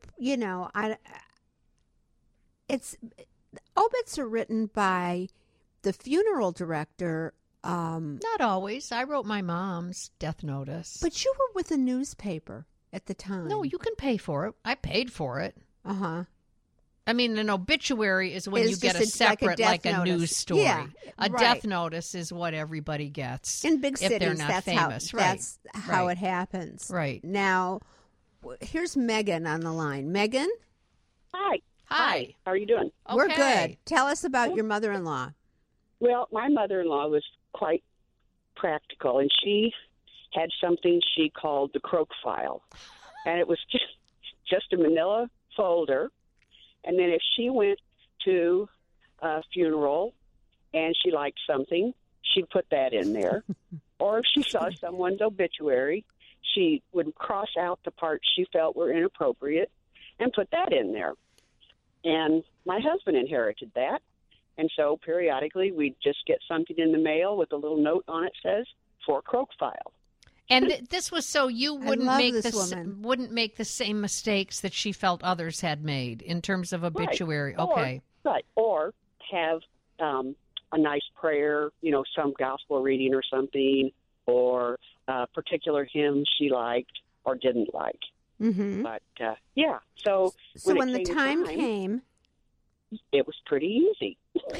obits are written by the funeral director.
Not always. I wrote my mom's death notice.
But you were with a newspaper at the time.
No, you can pay for it. I paid for it.
Uh-huh.
I mean, an obituary is when
It's
you get a
just like a
separate,
death
like a
notice.
news story.
Yeah,
a
right.
death notice is what everybody gets
In big
if
cities,
they're not
that's
famous.
that's how it happens.
Right.
Now, here's Megan on the line. Megan?
Hi.
Hi.
How are you doing?
We're good. Tell us about your mother-in-law.
Well, my mother-in-law was quite practical, and she had something she called the croak file. And it was just a manila folder. And then if she went to a funeral and she liked something, she'd put that in there. Or if she saw someone's obituary, she would cross out the parts she felt were inappropriate and put that in there. And my husband inherited that. And so periodically we'd just get something in the mail with a little note on it says, for croak file.
And this was so you wouldn't
love
make
this woman.
wouldn't make the same mistakes that she felt others had made in terms of obituary.
Right.
Okay.
Or have a nice prayer, some gospel reading or something, or a particular hymn she liked or didn't like.
Mm-hmm.
But, yeah, so
when the time came,
it was pretty easy.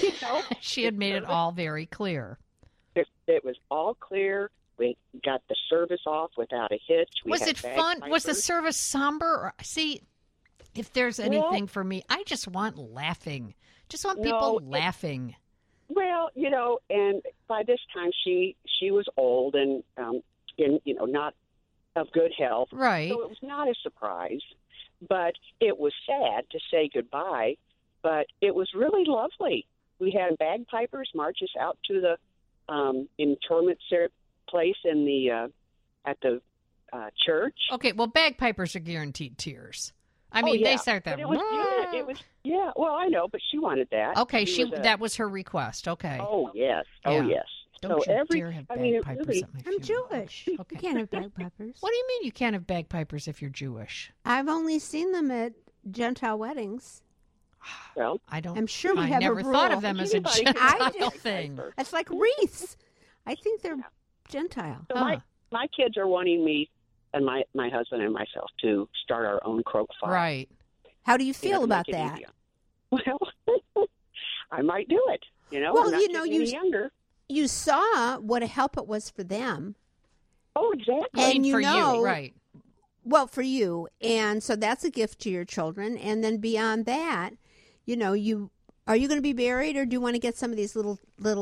She had made it all very clear.
It was all clear. We got the service off without a hitch.
Was it fun? Was the service somber? See, if there's anything for me, I just want laughing. Just want people laughing.
Well, and by this time she was old and not of good health.
Right.
So it was not a surprise, but it was sad to say goodbye. But it was really lovely. We had bagpipers march us out to the interment place in the at the church.
Okay, well, bagpipers are guaranteed tears. I mean, they start that.
It was well, I know, but she wanted that.
Okay, that was her request. Okay.
Oh yes. Oh yes.
Don't
so
you
every,
dare have
I mean,
bagpipers
really,
at my
I'm
funeral.
Jewish.
Okay.
You can't have bagpipers.
What do you mean you can't have bagpipers if you're Jewish?
I've only seen them at Gentile weddings.
Well,
I'm sure we
I
have
never
a
thought
rule.
of them as a
I
Gentile
did.
thing.
It's like wreaths. I think they're Gentile.
So my kids are wanting me and my husband and myself to start our own croak file.
Right.
How do you feel
to
about
make it
that?
easier. Well, I might do it.
Well,
I'm not getting any younger.
You saw what a help it was for them.
Oh, exactly.
And
for you, right.
Well, for you. And so that's a gift to your children. And then beyond that, are you going to be buried, or do you want to get some of these little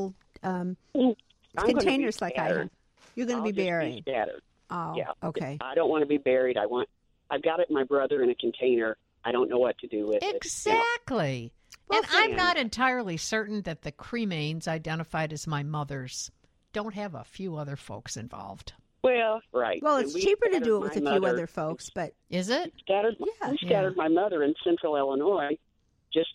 containers like I have? You're going to be buried.
Be scattered.
Oh,
yeah.
Okay.
I don't want to be buried. I've got it, my brother, in a container. I don't know what to do with it.
Exactly. And I'm not entirely certain that the cremains identified as my mother's don't have a few other folks involved.
Well, right.
Well,
And
it's
we
cheaper to
scattered
do it with
my
a few
mother-
other folks, but
Is it?
We scattered my mother in central Illinois just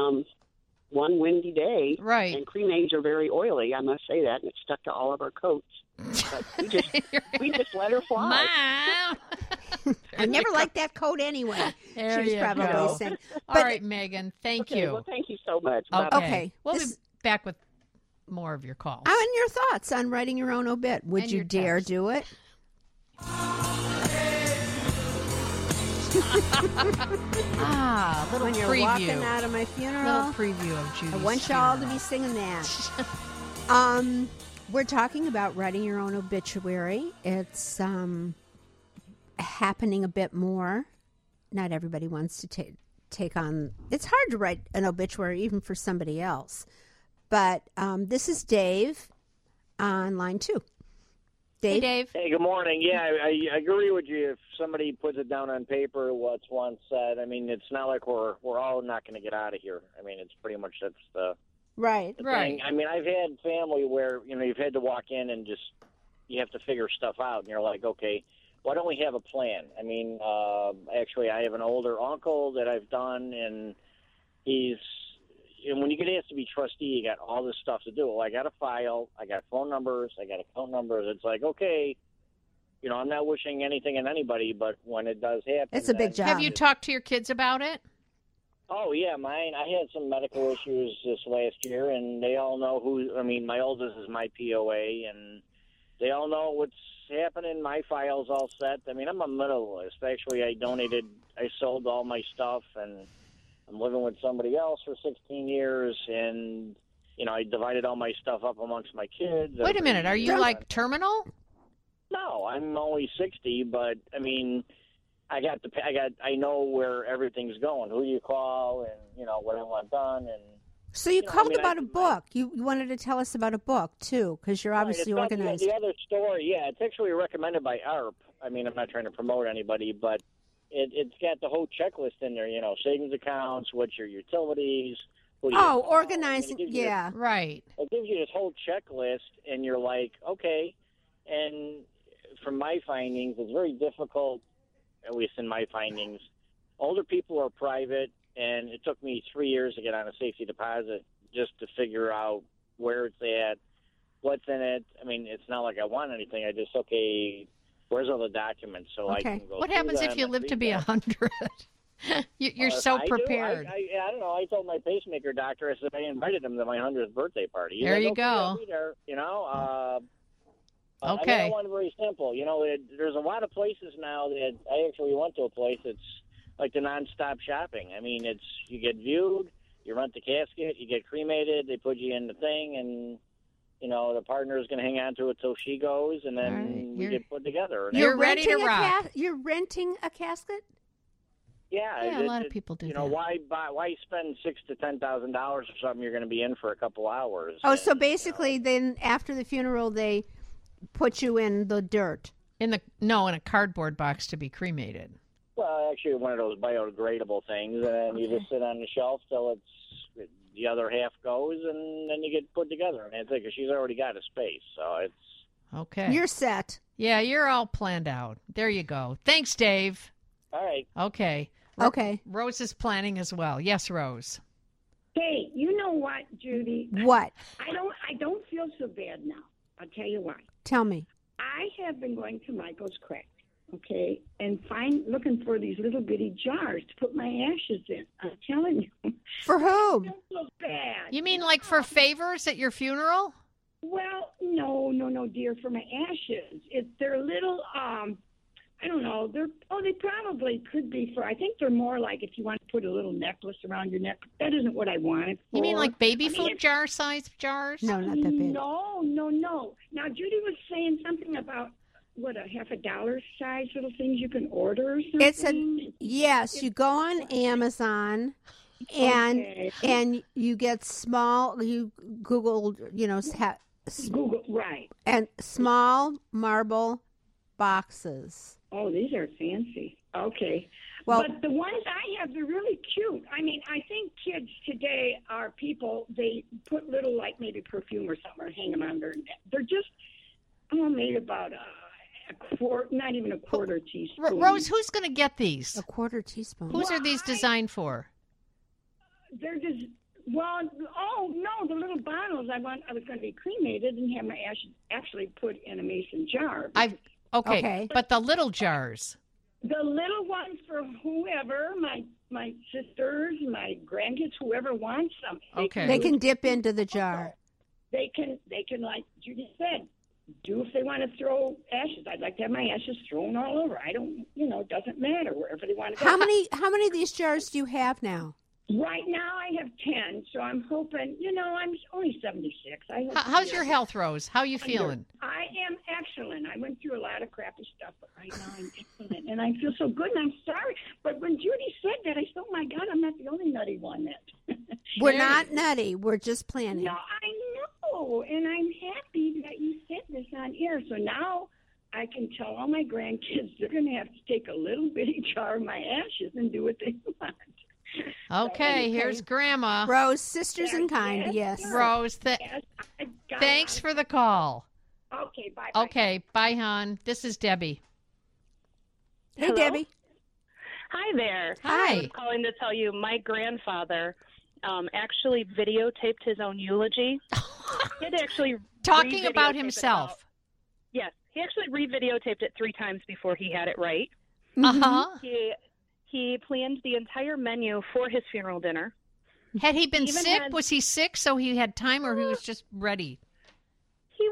one windy day.
Right.
And cremains are very oily, I must say that, and it stuck to all of our coats. But we just let her fly.
Mom!
I never liked that coat anyway.
There
She was
you
probably
go.
saying.
All right, Megan, thank
Okay,
you.
well, thank you so much.
Okay.
Bye-bye.
Okay.
We'll be back with more of your calls.
And your thoughts on writing your own obit. Would
And
you
your
dare
text.
do it?
Little
When you're
preview.
walking out of my funeral.
Little preview of Judy's
I want y'all to be singing that. We're talking about writing your own obituary. It's happening a bit more. Not everybody wants to take on. It's hard to write an obituary even for somebody else. But this is Dave on line 2. Dave?
Hey, Dave.
Hey, good morning. Yeah, I agree with you. If somebody puts it down on paper, what's once said, I mean, it's not like we're all not going to get out of here. I mean, it's pretty much that's the
right.
thing. I mean, I've had family where you've had to walk in and just you have to figure stuff out, and you're like, okay, why don't we have a plan? I mean, actually, I have an older uncle that I've done, and he's. And when you get asked to be trustee, you got all this stuff to do. Well, I got a file, I got phone numbers, I got account numbers. It's like, okay, I'm not wishing anything on anybody, but when it does happen,
It's a big job.
Have you talked to your kids about it?
Oh yeah, mine. I had some medical issues this last year, and they all know who. I mean, my oldest is my POA, and they all know happening. My file's all set. I mean, I'm a minimalist. Actually, I sold all my stuff, and I'm living with somebody else for 16 years, and, I divided all my stuff up amongst my kids.
Wait a minute. Are you, like, terminal?
No, I'm only 60, but, I mean, I know where everything's going, who you call, and, what I want done, and...
So you called about a book. You wanted to tell us about a book, too, because you're obviously organized.
The other story, it's actually recommended by ARP. I mean, I'm not trying to promote anybody, but it's got the whole checklist in there, savings accounts, what's your utilities.
Organizing, yeah.
Right.
It gives you this whole checklist, and you're like, okay. And from my findings, it's very difficult, at least in my findings. Older people are private. And it took me 3 years to get on a safety deposit just to figure out where it's at, what's in it. I mean, it's not like I want anything. I just, where's all the documents so I can go
What happens if you live to be 100? You're so prepared.
I don't know. I told my pacemaker doctor, I said I invited him to my 100th birthday party. He's
there
like,
you go.
I'll be there,
okay.
I want it very simple. There's a lot of places now that I actually went to a place that's like the nonstop shopping. I mean, you get viewed, you rent the casket, you get cremated, they put you in the thing, and the partner is going to hang on to it till she goes, and then we get put together. And
you're ready to rock.
You're renting a casket?
Yeah, a lot of people do that.
Why spend $6,000 to $10,000 for something you're going to be in for a couple hours?
So basically, then after the funeral, they put you in the dirt.
In a cardboard box to be cremated.
Well, actually, one of those biodegradable things, and you just sit on the shelf till the other half goes, and then you get put together. And I think she's already got a space, so it's
okay.
You're set.
Yeah, you're all planned out. There you go. Thanks, Dave.
All right.
Okay.
Okay.
Rose is planning as well. Yes, Rose.
Hey, you know what, Judy?
What?
I don't feel so bad now. I'll tell you why.
Tell me.
I have been going to Michael's Craft. Okay, and looking for these little bitty jars to put my ashes in. I'm telling you.
For whom?
I don't feel bad.
You mean like for favors at your funeral?
Well, no, dear. For my ashes, they're little. I don't know. They probably could be for. I think they're more like if you want to put a little necklace around your neck. That isn't what I wanted.
You mean like baby food jar size jars?
No, not that big.
No. Now Judy was saying something about. What, a half $1 size little things you can order or something?
Yes, you go on Amazon and you get small, you Google,
Google, right.
And small marble boxes.
Oh, these are fancy. Okay.
Well,
but the ones I have, they're really cute. I mean, I think kids today are people, they put little, like maybe perfume or something or hang them on their neck. They're just made about a not even a quarter teaspoon.
Rose, who's going to get these?
A quarter teaspoon.
Whose are these designed for?
They're just the little bottles. I was going to be cremated and have my ashes actually put in a mason jar.
Okay, but the little jars.
The little ones for whoever, my sisters, my grandkids, whoever wants them.
They can dip into the jar.
They can, like Judy said, do if they want to throw ashes. I'd like to have my ashes thrown all over. I don't, it doesn't matter wherever they want to go.
How many of these jars do you have now?
Right now I have 10, so I'm hoping, I'm only 76.
How's your health, Rose? How are you feeling?
I am excellent. I went through a lot of crappy stuff, but right now I'm excellent, and I feel so good, and I'm sorry. But when Judy said that, I thought, oh, my God, I'm not the only nutty one that.
We're not nutty. We're just planning.
No, I know, and I'm happy that you said this on air. So now I can tell all my grandkids they're going to have to take a little bitty jar of my ashes and do what they want.
Okay, here's Grandma.
Rose, sisters in kind, yes.
Rose, thanks for the call.
Okay, bye.
Okay, bye, hon. This is Debbie.
Hey,
Hello?
Debbie.
Hi there.
Hi.
I was calling to tell you my grandfather actually videotaped his own eulogy. He had actually
talking about
re-videotape
himself.
Yes, he actually re-videotaped it 3 times before he had it right.
Uh-huh.
He planned the entire menu for his funeral dinner.
Had he been sick? Was he sick so he had time, or he was just ready?
He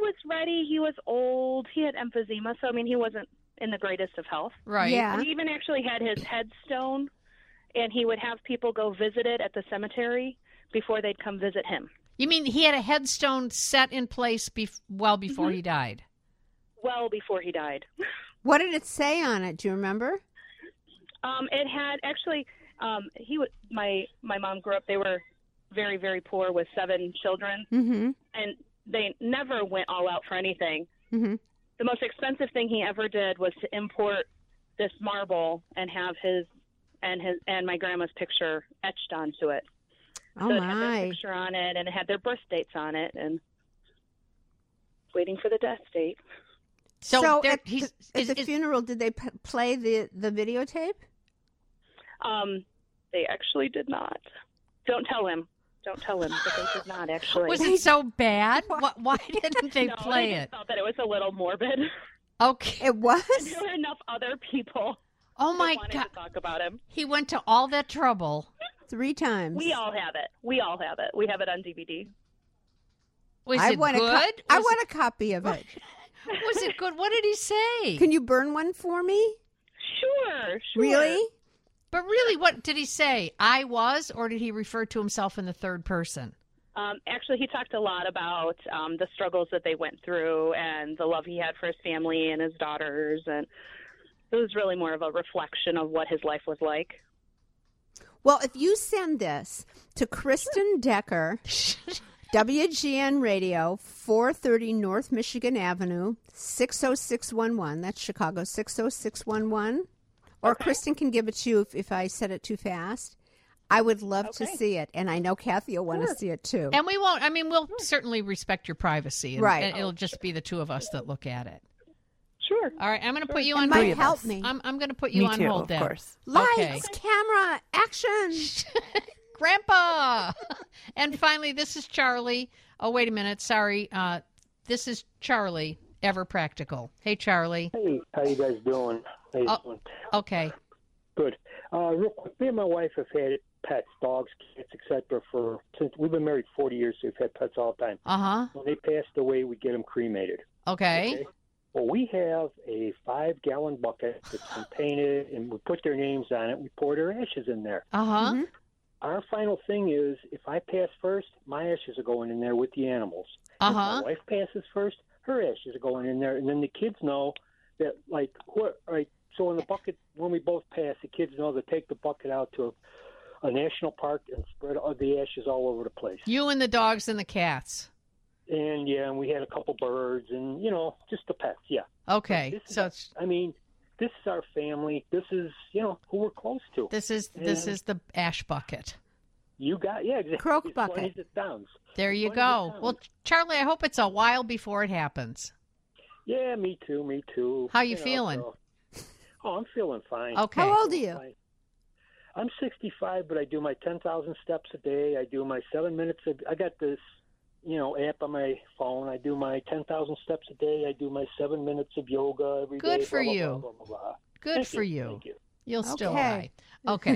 was ready. He was old. He had emphysema, so I mean, he wasn't in the greatest of health.
Right.
Yeah.
He even actually had his headstone, and he would have people go visit it at the cemetery before they'd come visit him.
You mean he had a headstone set in place well before he died?
Well before he died.
What did it say on it? Do you remember?
It had actually. My mom grew up. They were very, very poor with 7 children,
Mm-hmm.
and they never went all out for anything.
Mm-hmm.
The most expensive thing he ever did was to import this marble and have his and my grandma's picture etched onto it.
Oh,
so it had
my.
their picture on it, and it had their birth dates on it, and waiting for the death date.
So,
at the funeral, did they play the videotape?
They actually did not. Don't tell him. Don't tell him, but they did not actually.
Was it so bad? Why didn't they
No,
play
they
it?
just felt that it was a little morbid.
Okay.
It was?
There were enough other people.
Oh, my
wanted
God.
to talk about him.
He went to all that trouble.
3 times.
We all have it. We have it on DVD.
Was
I
it
want
good?
I want a copy of it.
Was it good? What did he say?
Can you burn one for me?
Sure.
Really?
But really, what did he say? I was, or did he refer to himself in the third person?
Actually, he talked a lot about the struggles that they went through and the love he had for his family and his daughters. And it was really more of a reflection of what his life was like.
Well, if you send this to Kristen Decker, WGN Radio, 430 North Michigan Avenue, 60611. That's Chicago, 60611. Or Kristen can give it to you if I said it too fast. I would love to see it, and I know Kathy will want to see it too.
And we won't. I mean, we'll certainly respect your privacy. And,
Right.
And it'll just be the two of us that look at it.
Sure.
All right. I'm going to put you
It
on
might
hold.
help me.
I'm going to put you
Me
on
too,
hold
of
then.
course.
Lights,
Okay.
camera, action.
Grandpa. And finally, this is Charlie. Oh, wait a minute. Sorry. This is Charlie, Ever Practical. Hey, Charlie.
Hey, how you guys doing? How you doing?
Okay.
Good. Real quick, me and my wife have had pets, dogs, cats, etc. since we've been married 40 years. So we've had pets all the time.
Uh-huh.
When they passed away, we get them cremated.
Okay.
Well, we have a 5-gallon bucket that's been painted, and we put their names on it. We pour their ashes in there.
Uh-huh.
Mm-hmm.
Our final thing is, if I pass first, my ashes are going in there with the animals. If my wife passes first, her ashes are going in there, and then the kids know that, so in the bucket, when we both pass, the kids know to take the bucket out to a national park and spread the ashes all over the place.
You and the dogs and the cats.
And, and we had a couple birds and, just the pets, yeah.
Okay.
This is our family. This is, who we're close to.
This is the ash bucket.
You got, exactly.
Croak bucket.
20 downs.
There you go. Well, Charlie, I hope it's a while before it happens.
Yeah, me too.
How you feeling?
I'm feeling fine.
Okay.
How old are you?
I'm 65, but I do my 10,000 steps a day. I do my 7 minutes. I got this, app on my phone. I do my 10,000 steps a day. I do my 7 minutes of yoga every day.
Good for
blah,
you.
blah, blah, blah, blah.
Good
Thank
for you.
Thank you.
You'll still
Okay.
lie. Okay.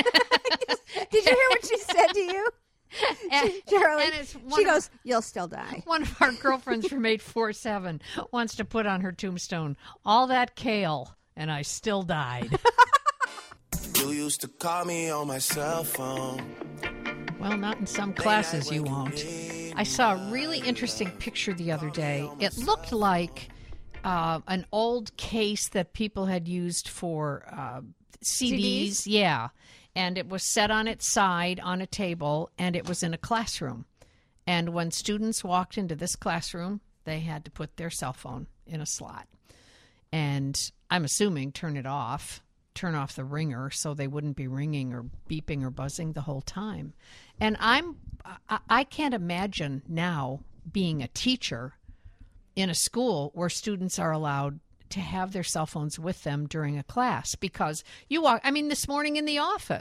Did you hear what she said to you? Charlie,
and it's
she goes, you'll still die.
One of our girlfriends from 847 wants to put on her tombstone, all that kale, and I still died.
You used to call me on my cell phone.
Well, not in some classes you won't. I saw a really interesting picture the other day. It looked like an old case that people had used for CDs. Yeah. And it was set on its side on a table, and it was in a classroom. And when students walked into this classroom, they had to put their cell phone in a slot. And I'm assuming turn off the ringer so they wouldn't be ringing or beeping or buzzing the whole time. And I can't imagine now being a teacher in a school where students are allowed to have their cell phones with them during a class, because this morning in the office,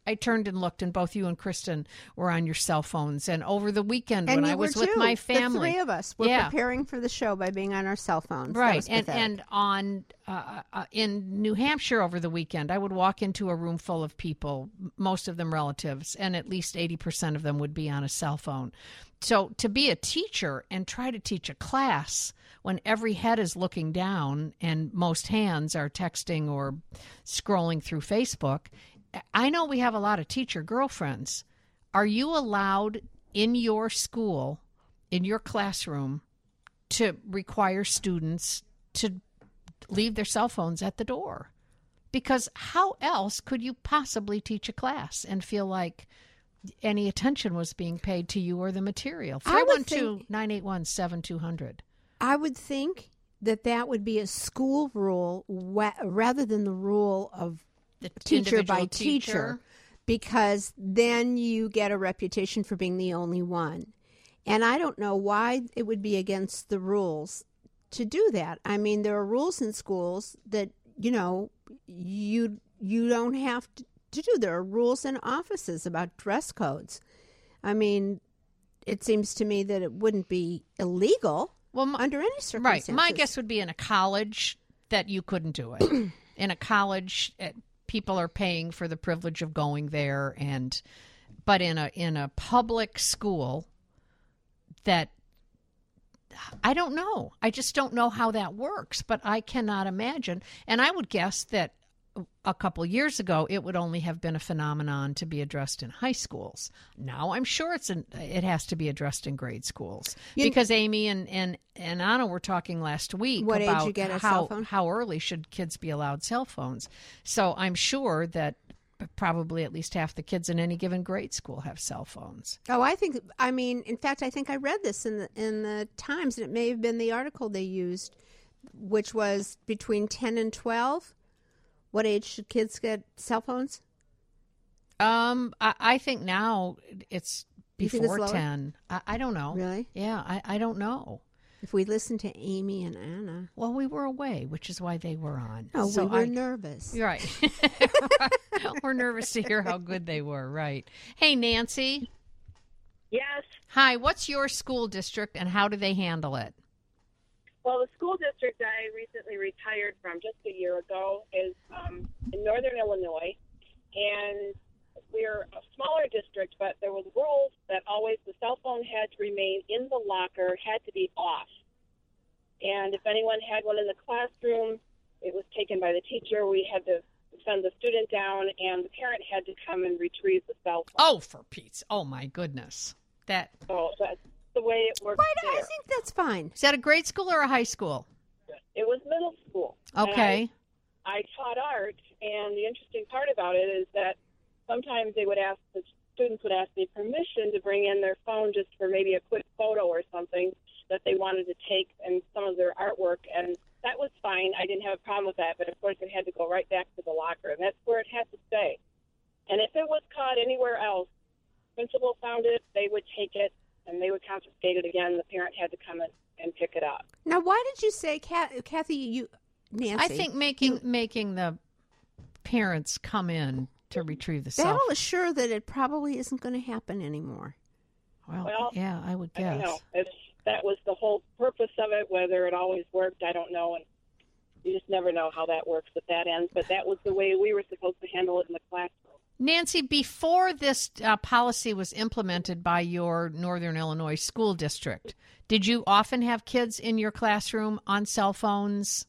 I turned and looked, and both you and Kristen were on your cell phones. And over the weekend,
And
when
you
I was
were
with
too.
my family,
the three of us were preparing for the show by being on our cell phones. That
right?
was pathetic.
And on in New Hampshire over the weekend, I would walk into a room full of people, most of them relatives, and at least 80% of them would be on a cell phone. So to be a teacher and try to teach a class when every head is looking down and most hands are texting or scrolling through Facebook, I know we have a lot of teacher girlfriends. Are you allowed in your school, in your classroom, to require students to leave their cell phones at the door? Because how else could you possibly teach a class and feel like any attention was being paid to you or the material? 312-981-7200.
I would think that would be a school rule rather than the rule of
the
teacher by teacher, because then you get a reputation for being the only one. And I don't know why it would be against the rules to do that. I mean, there are rules in schools that, you don't have to do. There are rules in offices about dress codes. I mean, it seems to me that it wouldn't be illegal under any circumstances.
Right. My guess would be in a college that you couldn't do it. In a college, people are paying for the privilege of going there, but in a public school, that I don't know. I just don't know how that works, but I cannot imagine. And I would guess that a couple years ago, it would only have been a phenomenon to be addressed in high schools. Now I'm sure it has to be addressed in grade schools, because Amy and Anna were talking last week
what
about
age you get a cell phone?
How early should kids be allowed cell phones. So I'm sure that probably at least half the kids in any given grade school have cell phones.
Oh, in fact, I think I read this in the Times, and it may have been the article they used, which was between 10 and 12. What age should kids get cell phones?
I think now it's before
it's
10. I don't know.
Really?
Yeah, I don't know.
If we listened to Amy and Anna.
Well, we were away, which is why they were on.
Oh, so we were nervous.
Right. We're nervous to hear how good they were, right. Hey, Nancy.
Yes.
Hi, what's your school district and how do they handle it?
Well, the school district I recently retired from just a year ago is in northern Illinois, and we're a smaller district, but there was rules that always the cell phone had to remain in the locker, had to be off. And if anyone had one in the classroom, it was taken by the teacher. We had to send the student down, and the parent had to come and retrieve the cell phone.
Oh, for Pete's! Oh, my goodness.
So that's the way it works.
I think that's fine.
Is that a grade school or a high school?
It was middle school.
Okay.
I taught art, and the interesting part about it is that sometimes the students would ask me permission to bring in their phone just for maybe a quick photo or something that they wanted to take and some of their artwork, and that was fine. I didn't have a problem with that, but of course it had to go right back to the locker, and that's where it had to stay. And if it was caught anywhere else, principal found it, they would take it, and they would confiscate it again. The parent had to come in and pick it up.
Now, why did you say, Kathy, Nancy?
I think making the parents come in to retrieve the cell phone.
That'll assure that it probably isn't going to happen anymore.
Well, yeah, I would guess.
I don't know. That was the whole purpose of it. Whether it always worked, I don't know. And you just never know how that works at that end. But that was the way we were supposed to handle it in the classroom.
Nancy, before this policy was implemented by your Northern Illinois school district, did you often have kids in your classroom on cell phones?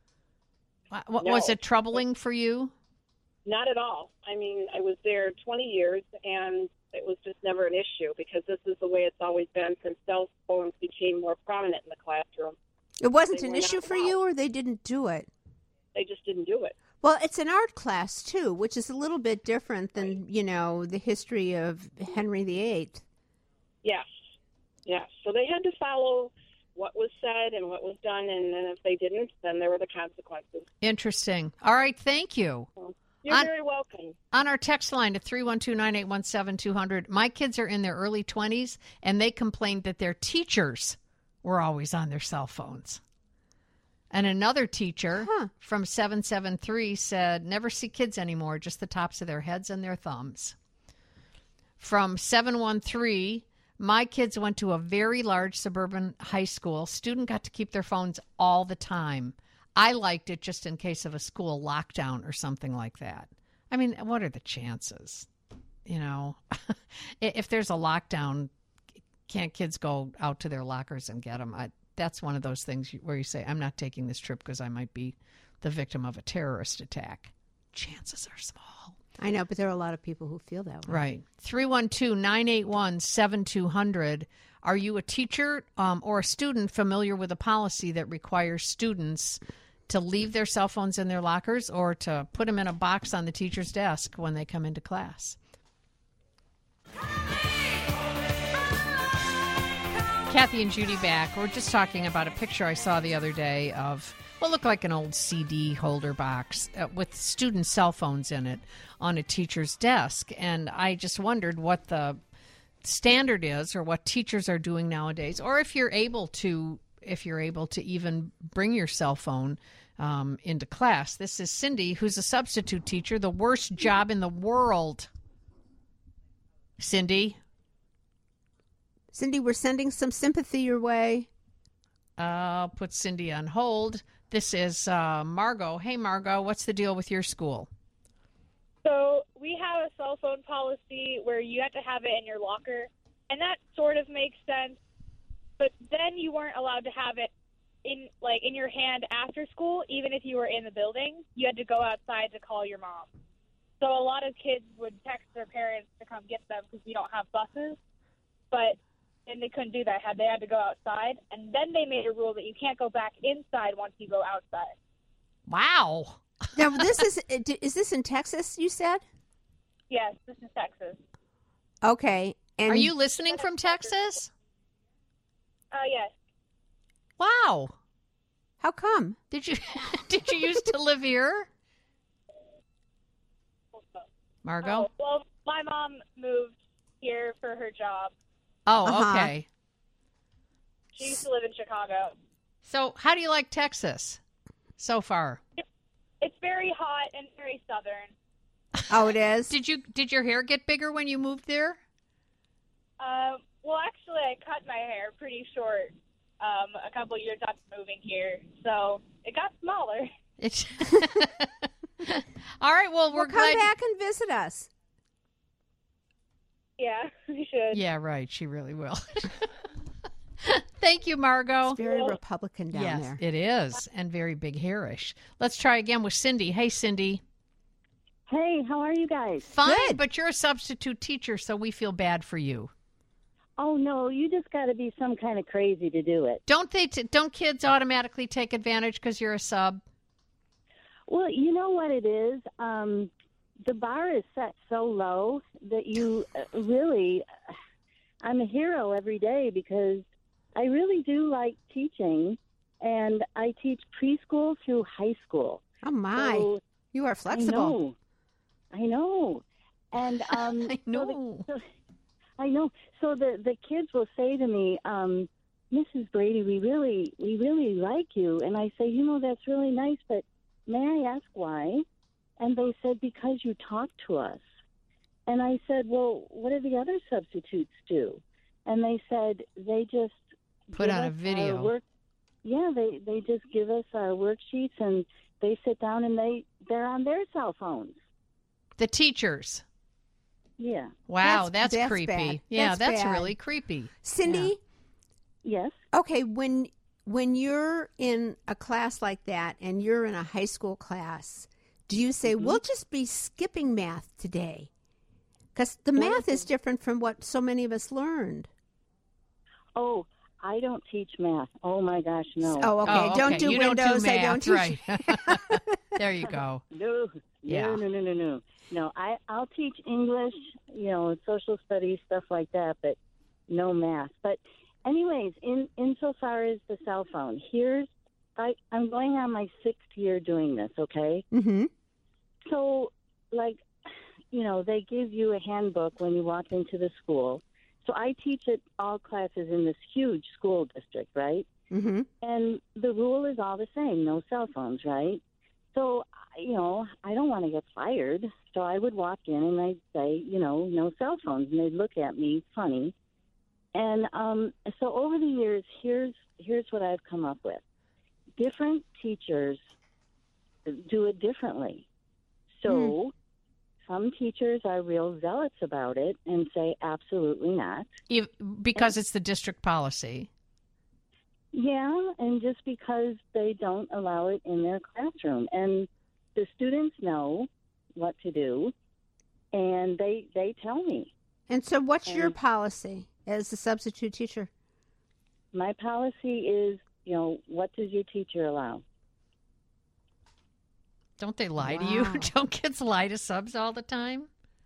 No.
Was it troubling for you?
Not at all. I mean, I was there 20 years, and it was just never an issue because this is the way it's always been since cell phones became more prominent in the classroom.
It wasn't an issue for you, or they didn't do it?
They just didn't do it.
Well, it's an art class, too, which is a little bit different than, the history of Henry VIII.
Yes. So they had to follow what was said and what was done, and then if they didn't, then there were the consequences.
Interesting. All right, thank you.
You're very welcome.
On our text line at 312-981-7200, my kids are in their early 20s, and they complained that their teachers were always on their cell phones. And another teacher from 773 said, never see kids anymore, just the tops of their heads and their thumbs. From 713, my kids went to a very large suburban high school. Student got to keep their phones all the time. I liked it just in case of a school lockdown or something like that. I mean, what are the chances? You know, if there's a lockdown, can't kids go out to their lockers and get them? That's one of those things where you say, I'm not taking this trip because I might be the victim of a terrorist attack. Chances are small.
I know, but there are a lot of people who feel that way.
Right. 312-981-7200. Are you a teacher or a student familiar with a policy that requires students to leave their cell phones in their lockers or to put them in a box on the teacher's desk when they come into class? Kathy and Judy back. We're just talking about a picture I saw the other day of what looked like an old CD holder box with student cell phones in it on a teacher's desk. And I just wondered what the standard is or what teachers are doing nowadays, or if you're able to even bring your cell phone into class. This is Cindy, who's a substitute teacher, the worst job in the world. Cindy,
we're sending some sympathy your way.
I'll put Cindy on hold. This is Margot. Hey, Margot, what's the deal with your school?
So we have a cell phone policy where you have to have it in your locker, and that sort of makes sense. But then you weren't allowed to have it in your hand after school, even if you were in the building. You had to go outside to call your mom. So a lot of kids would text their parents to come get them because we don't have buses. But then they couldn't do that. They had to go outside. And then they made a rule that you can't go back inside once you go outside.
Wow.
Now, is this in Texas, you said?
Yes, this is Texas.
Okay. And
are you listening from Texas?
Yes.
Wow.
How come?
Did you used to live here? Margot?
Well, my mom moved here for her job.
Oh, okay.
She used to live in Chicago.
So how do you like Texas so far?
It's very hot and very southern.
Oh, it is?
Did your hair get bigger when you moved there?
Well, actually, I cut my hair pretty short a couple years after moving here, so it got smaller.
All right, well, we're glad.
Come back and visit us.
Yeah, we should.
Yeah, right. She really will. Thank you, Margot.
It's very Republican down
yes,
there.
It is, and very big hairish. Let's try again with Cindy. Hey, Cindy.
Hey, how are you guys?
Fine,
Good.
But you're a substitute teacher, so we feel bad for you.
Oh, no, you just got to be some kind of crazy to do it.
Don't kids automatically take advantage because you're a sub?
Well, you know what it is? The bar is set so low that you really, I'm a hero every day because I really do like teaching, and I teach preschool through high school.
Oh, my. So, you are flexible.
I know. And
I know.
I know. So the kids will say to me, Mrs. Brady, we really like you. And I say, that's really nice, but may I ask why? And they said, because you talk to us. And I said, well, what do the other substitutes do? And they said, they just
put on a video.
Yeah, they just give us our worksheets, and they sit down and they're on their cell phones.
The teachers.
Yeah.
Wow, that's creepy.
Bad.
Yeah, that's
bad.
really creepy.
Cindy?
Yeah. Yes?
Okay, when you're in a class like that and you're in a high school class, do you say, we'll just be skipping math today? Because the math is different from what so many of us learned.
Oh, I don't teach math. Oh, my gosh, no.
Oh, okay.
Oh, okay.
Don't do
you
Windows.
Don't do math,
I don't teach.
Right. There you go.
No. No, I'll teach English, social studies, stuff like that, but no math. But anyways, insofar as the cell phone, I'm going on my 6th year doing this, okay?
Mm-hmm.
So, they give you a handbook when you walk into the school. So I teach at all classes in this huge school district, right?
Mm-hmm.
And the rule is all the same, no cell phones, right? So, I don't want to get fired. So I would walk in and I'd say, no cell phones. And they'd look at me funny. And so over the years, here's what I've come up with. Different teachers do it differently. So some teachers are real zealots about it and say absolutely not.
Because it's the district policy.
Yeah, and just because they don't allow it in their classroom. And the students know what to do, and they tell me.
And so what's your policy as a substitute teacher?
My policy is, what does your teacher allow?
Don't they lie to you? Don't kids lie to subs all the time?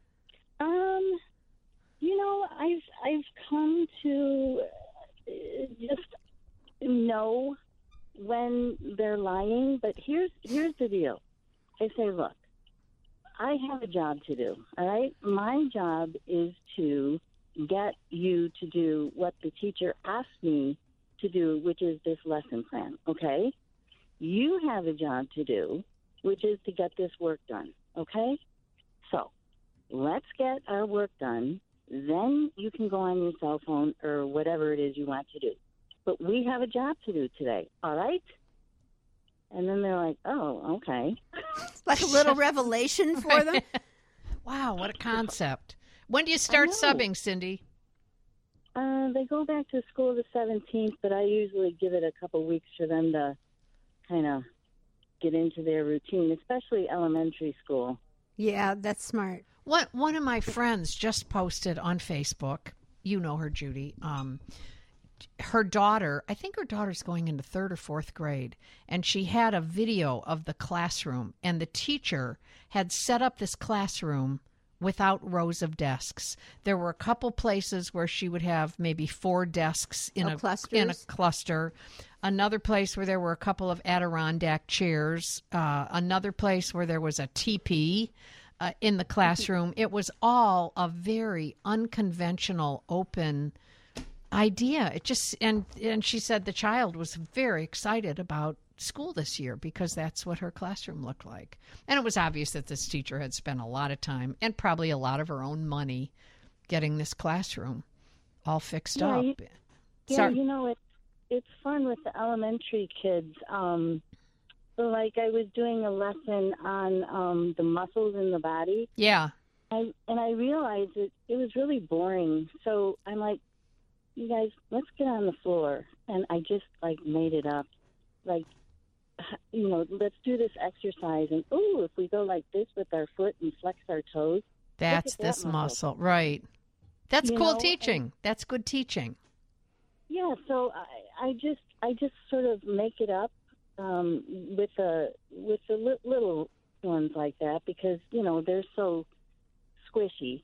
I've come to just know when they're lying, but here's the deal. I say, look, I have a job to do, all right? My job is to get you to do what the teacher asked me to do, which is this lesson plan, okay? You have a job to do, which is to get this work done, okay? So let's get our work done. Then you can go on your cell phone or whatever it is you want to do. But we have a job to do today, all right? And then they're like, oh, okay.
It's like a little revelation for them.
Wow, what a concept. When do you start subbing, Cindy?
They go back to school the 17th, but I usually give it a couple weeks for them to kind of get into their routine, especially elementary school.
Yeah, that's smart.
One of my friends just posted on Facebook, you know her, Judy, her daughter, I think her daughter's going into 3rd or 4th grade, and she had a video of the classroom, and the teacher had set up this classroom without rows of desks. There were a couple places where she would have maybe 4 desks in a cluster. Another place where there were a couple of Adirondack chairs. Another place where there was a teepee in the classroom. It was all a very unconventional, open idea. It just and she said the child was very excited about school this year because that's what her classroom looked like. And it was obvious that this teacher had spent a lot of time and probably a lot of her own money getting this classroom all fixed up.
It's fun with the elementary kids. Like I was doing a lesson on the muscles in the body.
Yeah.
And I realized it was really boring. So I'm like, you guys, let's get on the floor. And I just made it up. Let's do this exercise. And, if we go like this with our foot and flex our toes.
That's this muscle. Right. That's cool teaching. That's good teaching.
Yeah. So I just sort of make it up with the little ones like that because, they're so squishy.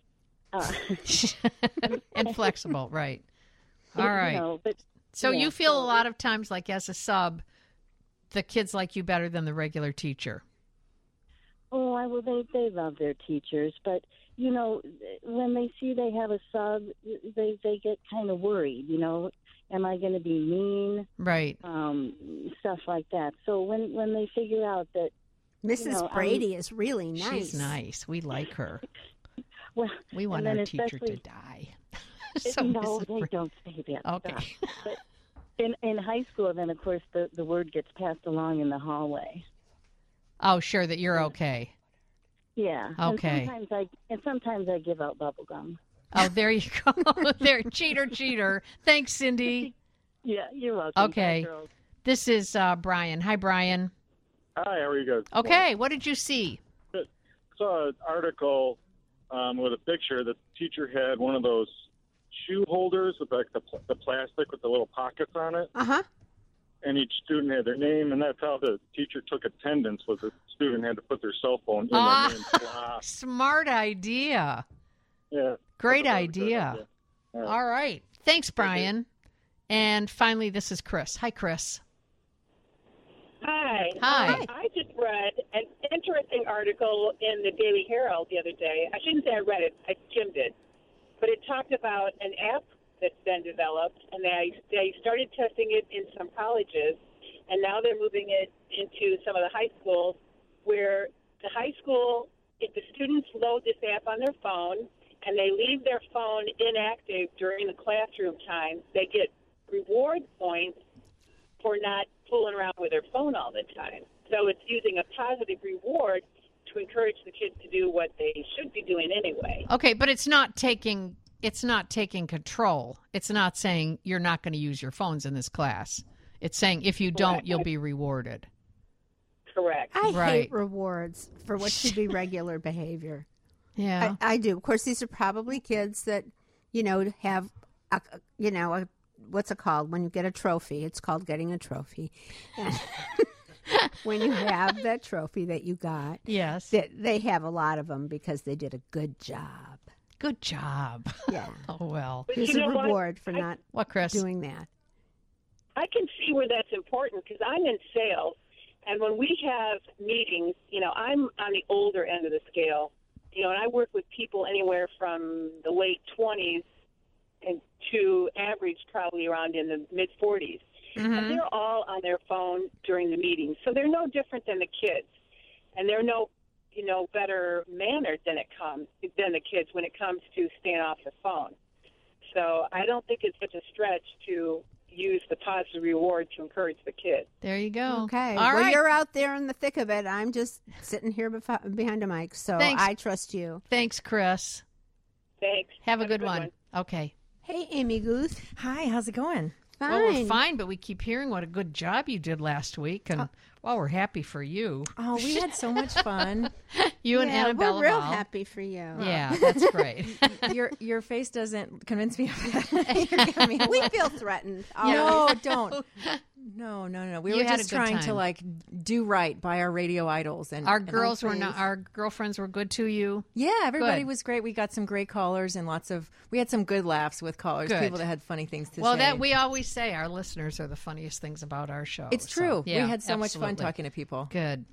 And flexible. Right. All right. So you feel a lot of times like as a sub, the kids like you better than the regular teacher.
Oh, they love their teachers, but when they see they have a sub, they get kind of worried. Am I going to be mean?
Right.
Stuff like that. So when they figure out that
Mrs. Brady is really nice.
She's nice. We like her.
Well,
we want our teacher to die.
No, they don't say that.
Okay.
But in high school, then, of course, the word gets passed along in the hallway.
Oh, sure, that you're okay.
Yeah.
Okay.
And sometimes I give out bubble gum.
Oh, there you go. There, cheater. Thanks, Cindy.
Yeah, you're welcome.
Okay.
Bye, girls.
This is Brian. Hi, Brian.
Hi, how are you guys?
Okay, what did you see?
I saw an article with a picture. The teacher had one of those shoe holders with the plastic with the little pockets on it.
Uh-huh.
And each student had their name, and that's how the teacher took attendance, was the student had to put their cell phone in their name.
Smart idea.
Yeah.
Great idea.
Yeah.
All right. Thanks, Brian. And finally, this is Chris. Hi, Chris.
Hi.
Hi.
I just read an interesting article in the Daily Herald the other day. I shouldn't say I read it. I skimmed it. But it talked about an app that's been developed, and they started testing it in some colleges, and now they're moving it into some of the high schools, where the high school, if the students load this app on their phone and they leave their phone inactive during the classroom time, they get reward points for not fooling around with their phone all the time. So it's using a positive reward to encourage the kids to do what they should be doing anyway.
Okay, but it's not taking control. It's not saying you're not going to use your phones in this class. It's saying if you don't, you'll be rewarded.
Correct.
I
Right.
hate rewards for what should be regular behavior.
Yeah.
I do. Of course, these are probably kids that, have, what's it called? When you get a trophy, it's called getting a trophy. When you have that trophy that you got.
Yes.
They have a lot of them because they did a good job.
Good job.
Yeah.
Oh, well.
But
There's
you
a
know what?
reward for not
Chris?
doing that.
I can see where that's important because I'm in sales, and when we have meetings, I'm on the older end of the scale, and I work with people anywhere from the late 20s and to average probably around in the mid-40s.
Mm-hmm.
And they're all on their phone during the meetings, so they're no different than the kids, and they're no better mannered than the kids when it comes to staying off the phone. So I don't think it's such a stretch to use the positive reward to encourage the kids.
There you go.
Okay.
All
well,
right.
you're out there in the thick of it. I'm just sitting here behind a mic, so
Thanks.
I trust you.
Thanks, Chris.
Thanks.
Have a good one. Okay.
Hey, Amy Guth.
Hi, how's it going?
Fine.
Well, we're fine, but we keep hearing what a good job you did last week, and we're happy for you.
Oh, we had so much fun.
You and
Yeah,
Annabelle.
we're real happy for you.
Yeah, that's great.
Your face doesn't convince me of that.
We feel threatened.
No, don't. No. We
You
were
had
just
a good
trying to
time.
do right by our radio idols, and
Our
and
girls were
praise.
not. Our girlfriends were good to you.
Yeah, everybody
Good.
was great. We got some great callers and we had some good laughs with callers.
Good.
People that had funny things to
Well,
say.
that we always say our listeners are the funniest things about our show.
It's true.
So, yeah,
we had so much fun
absolutely.
talking to people.
Good.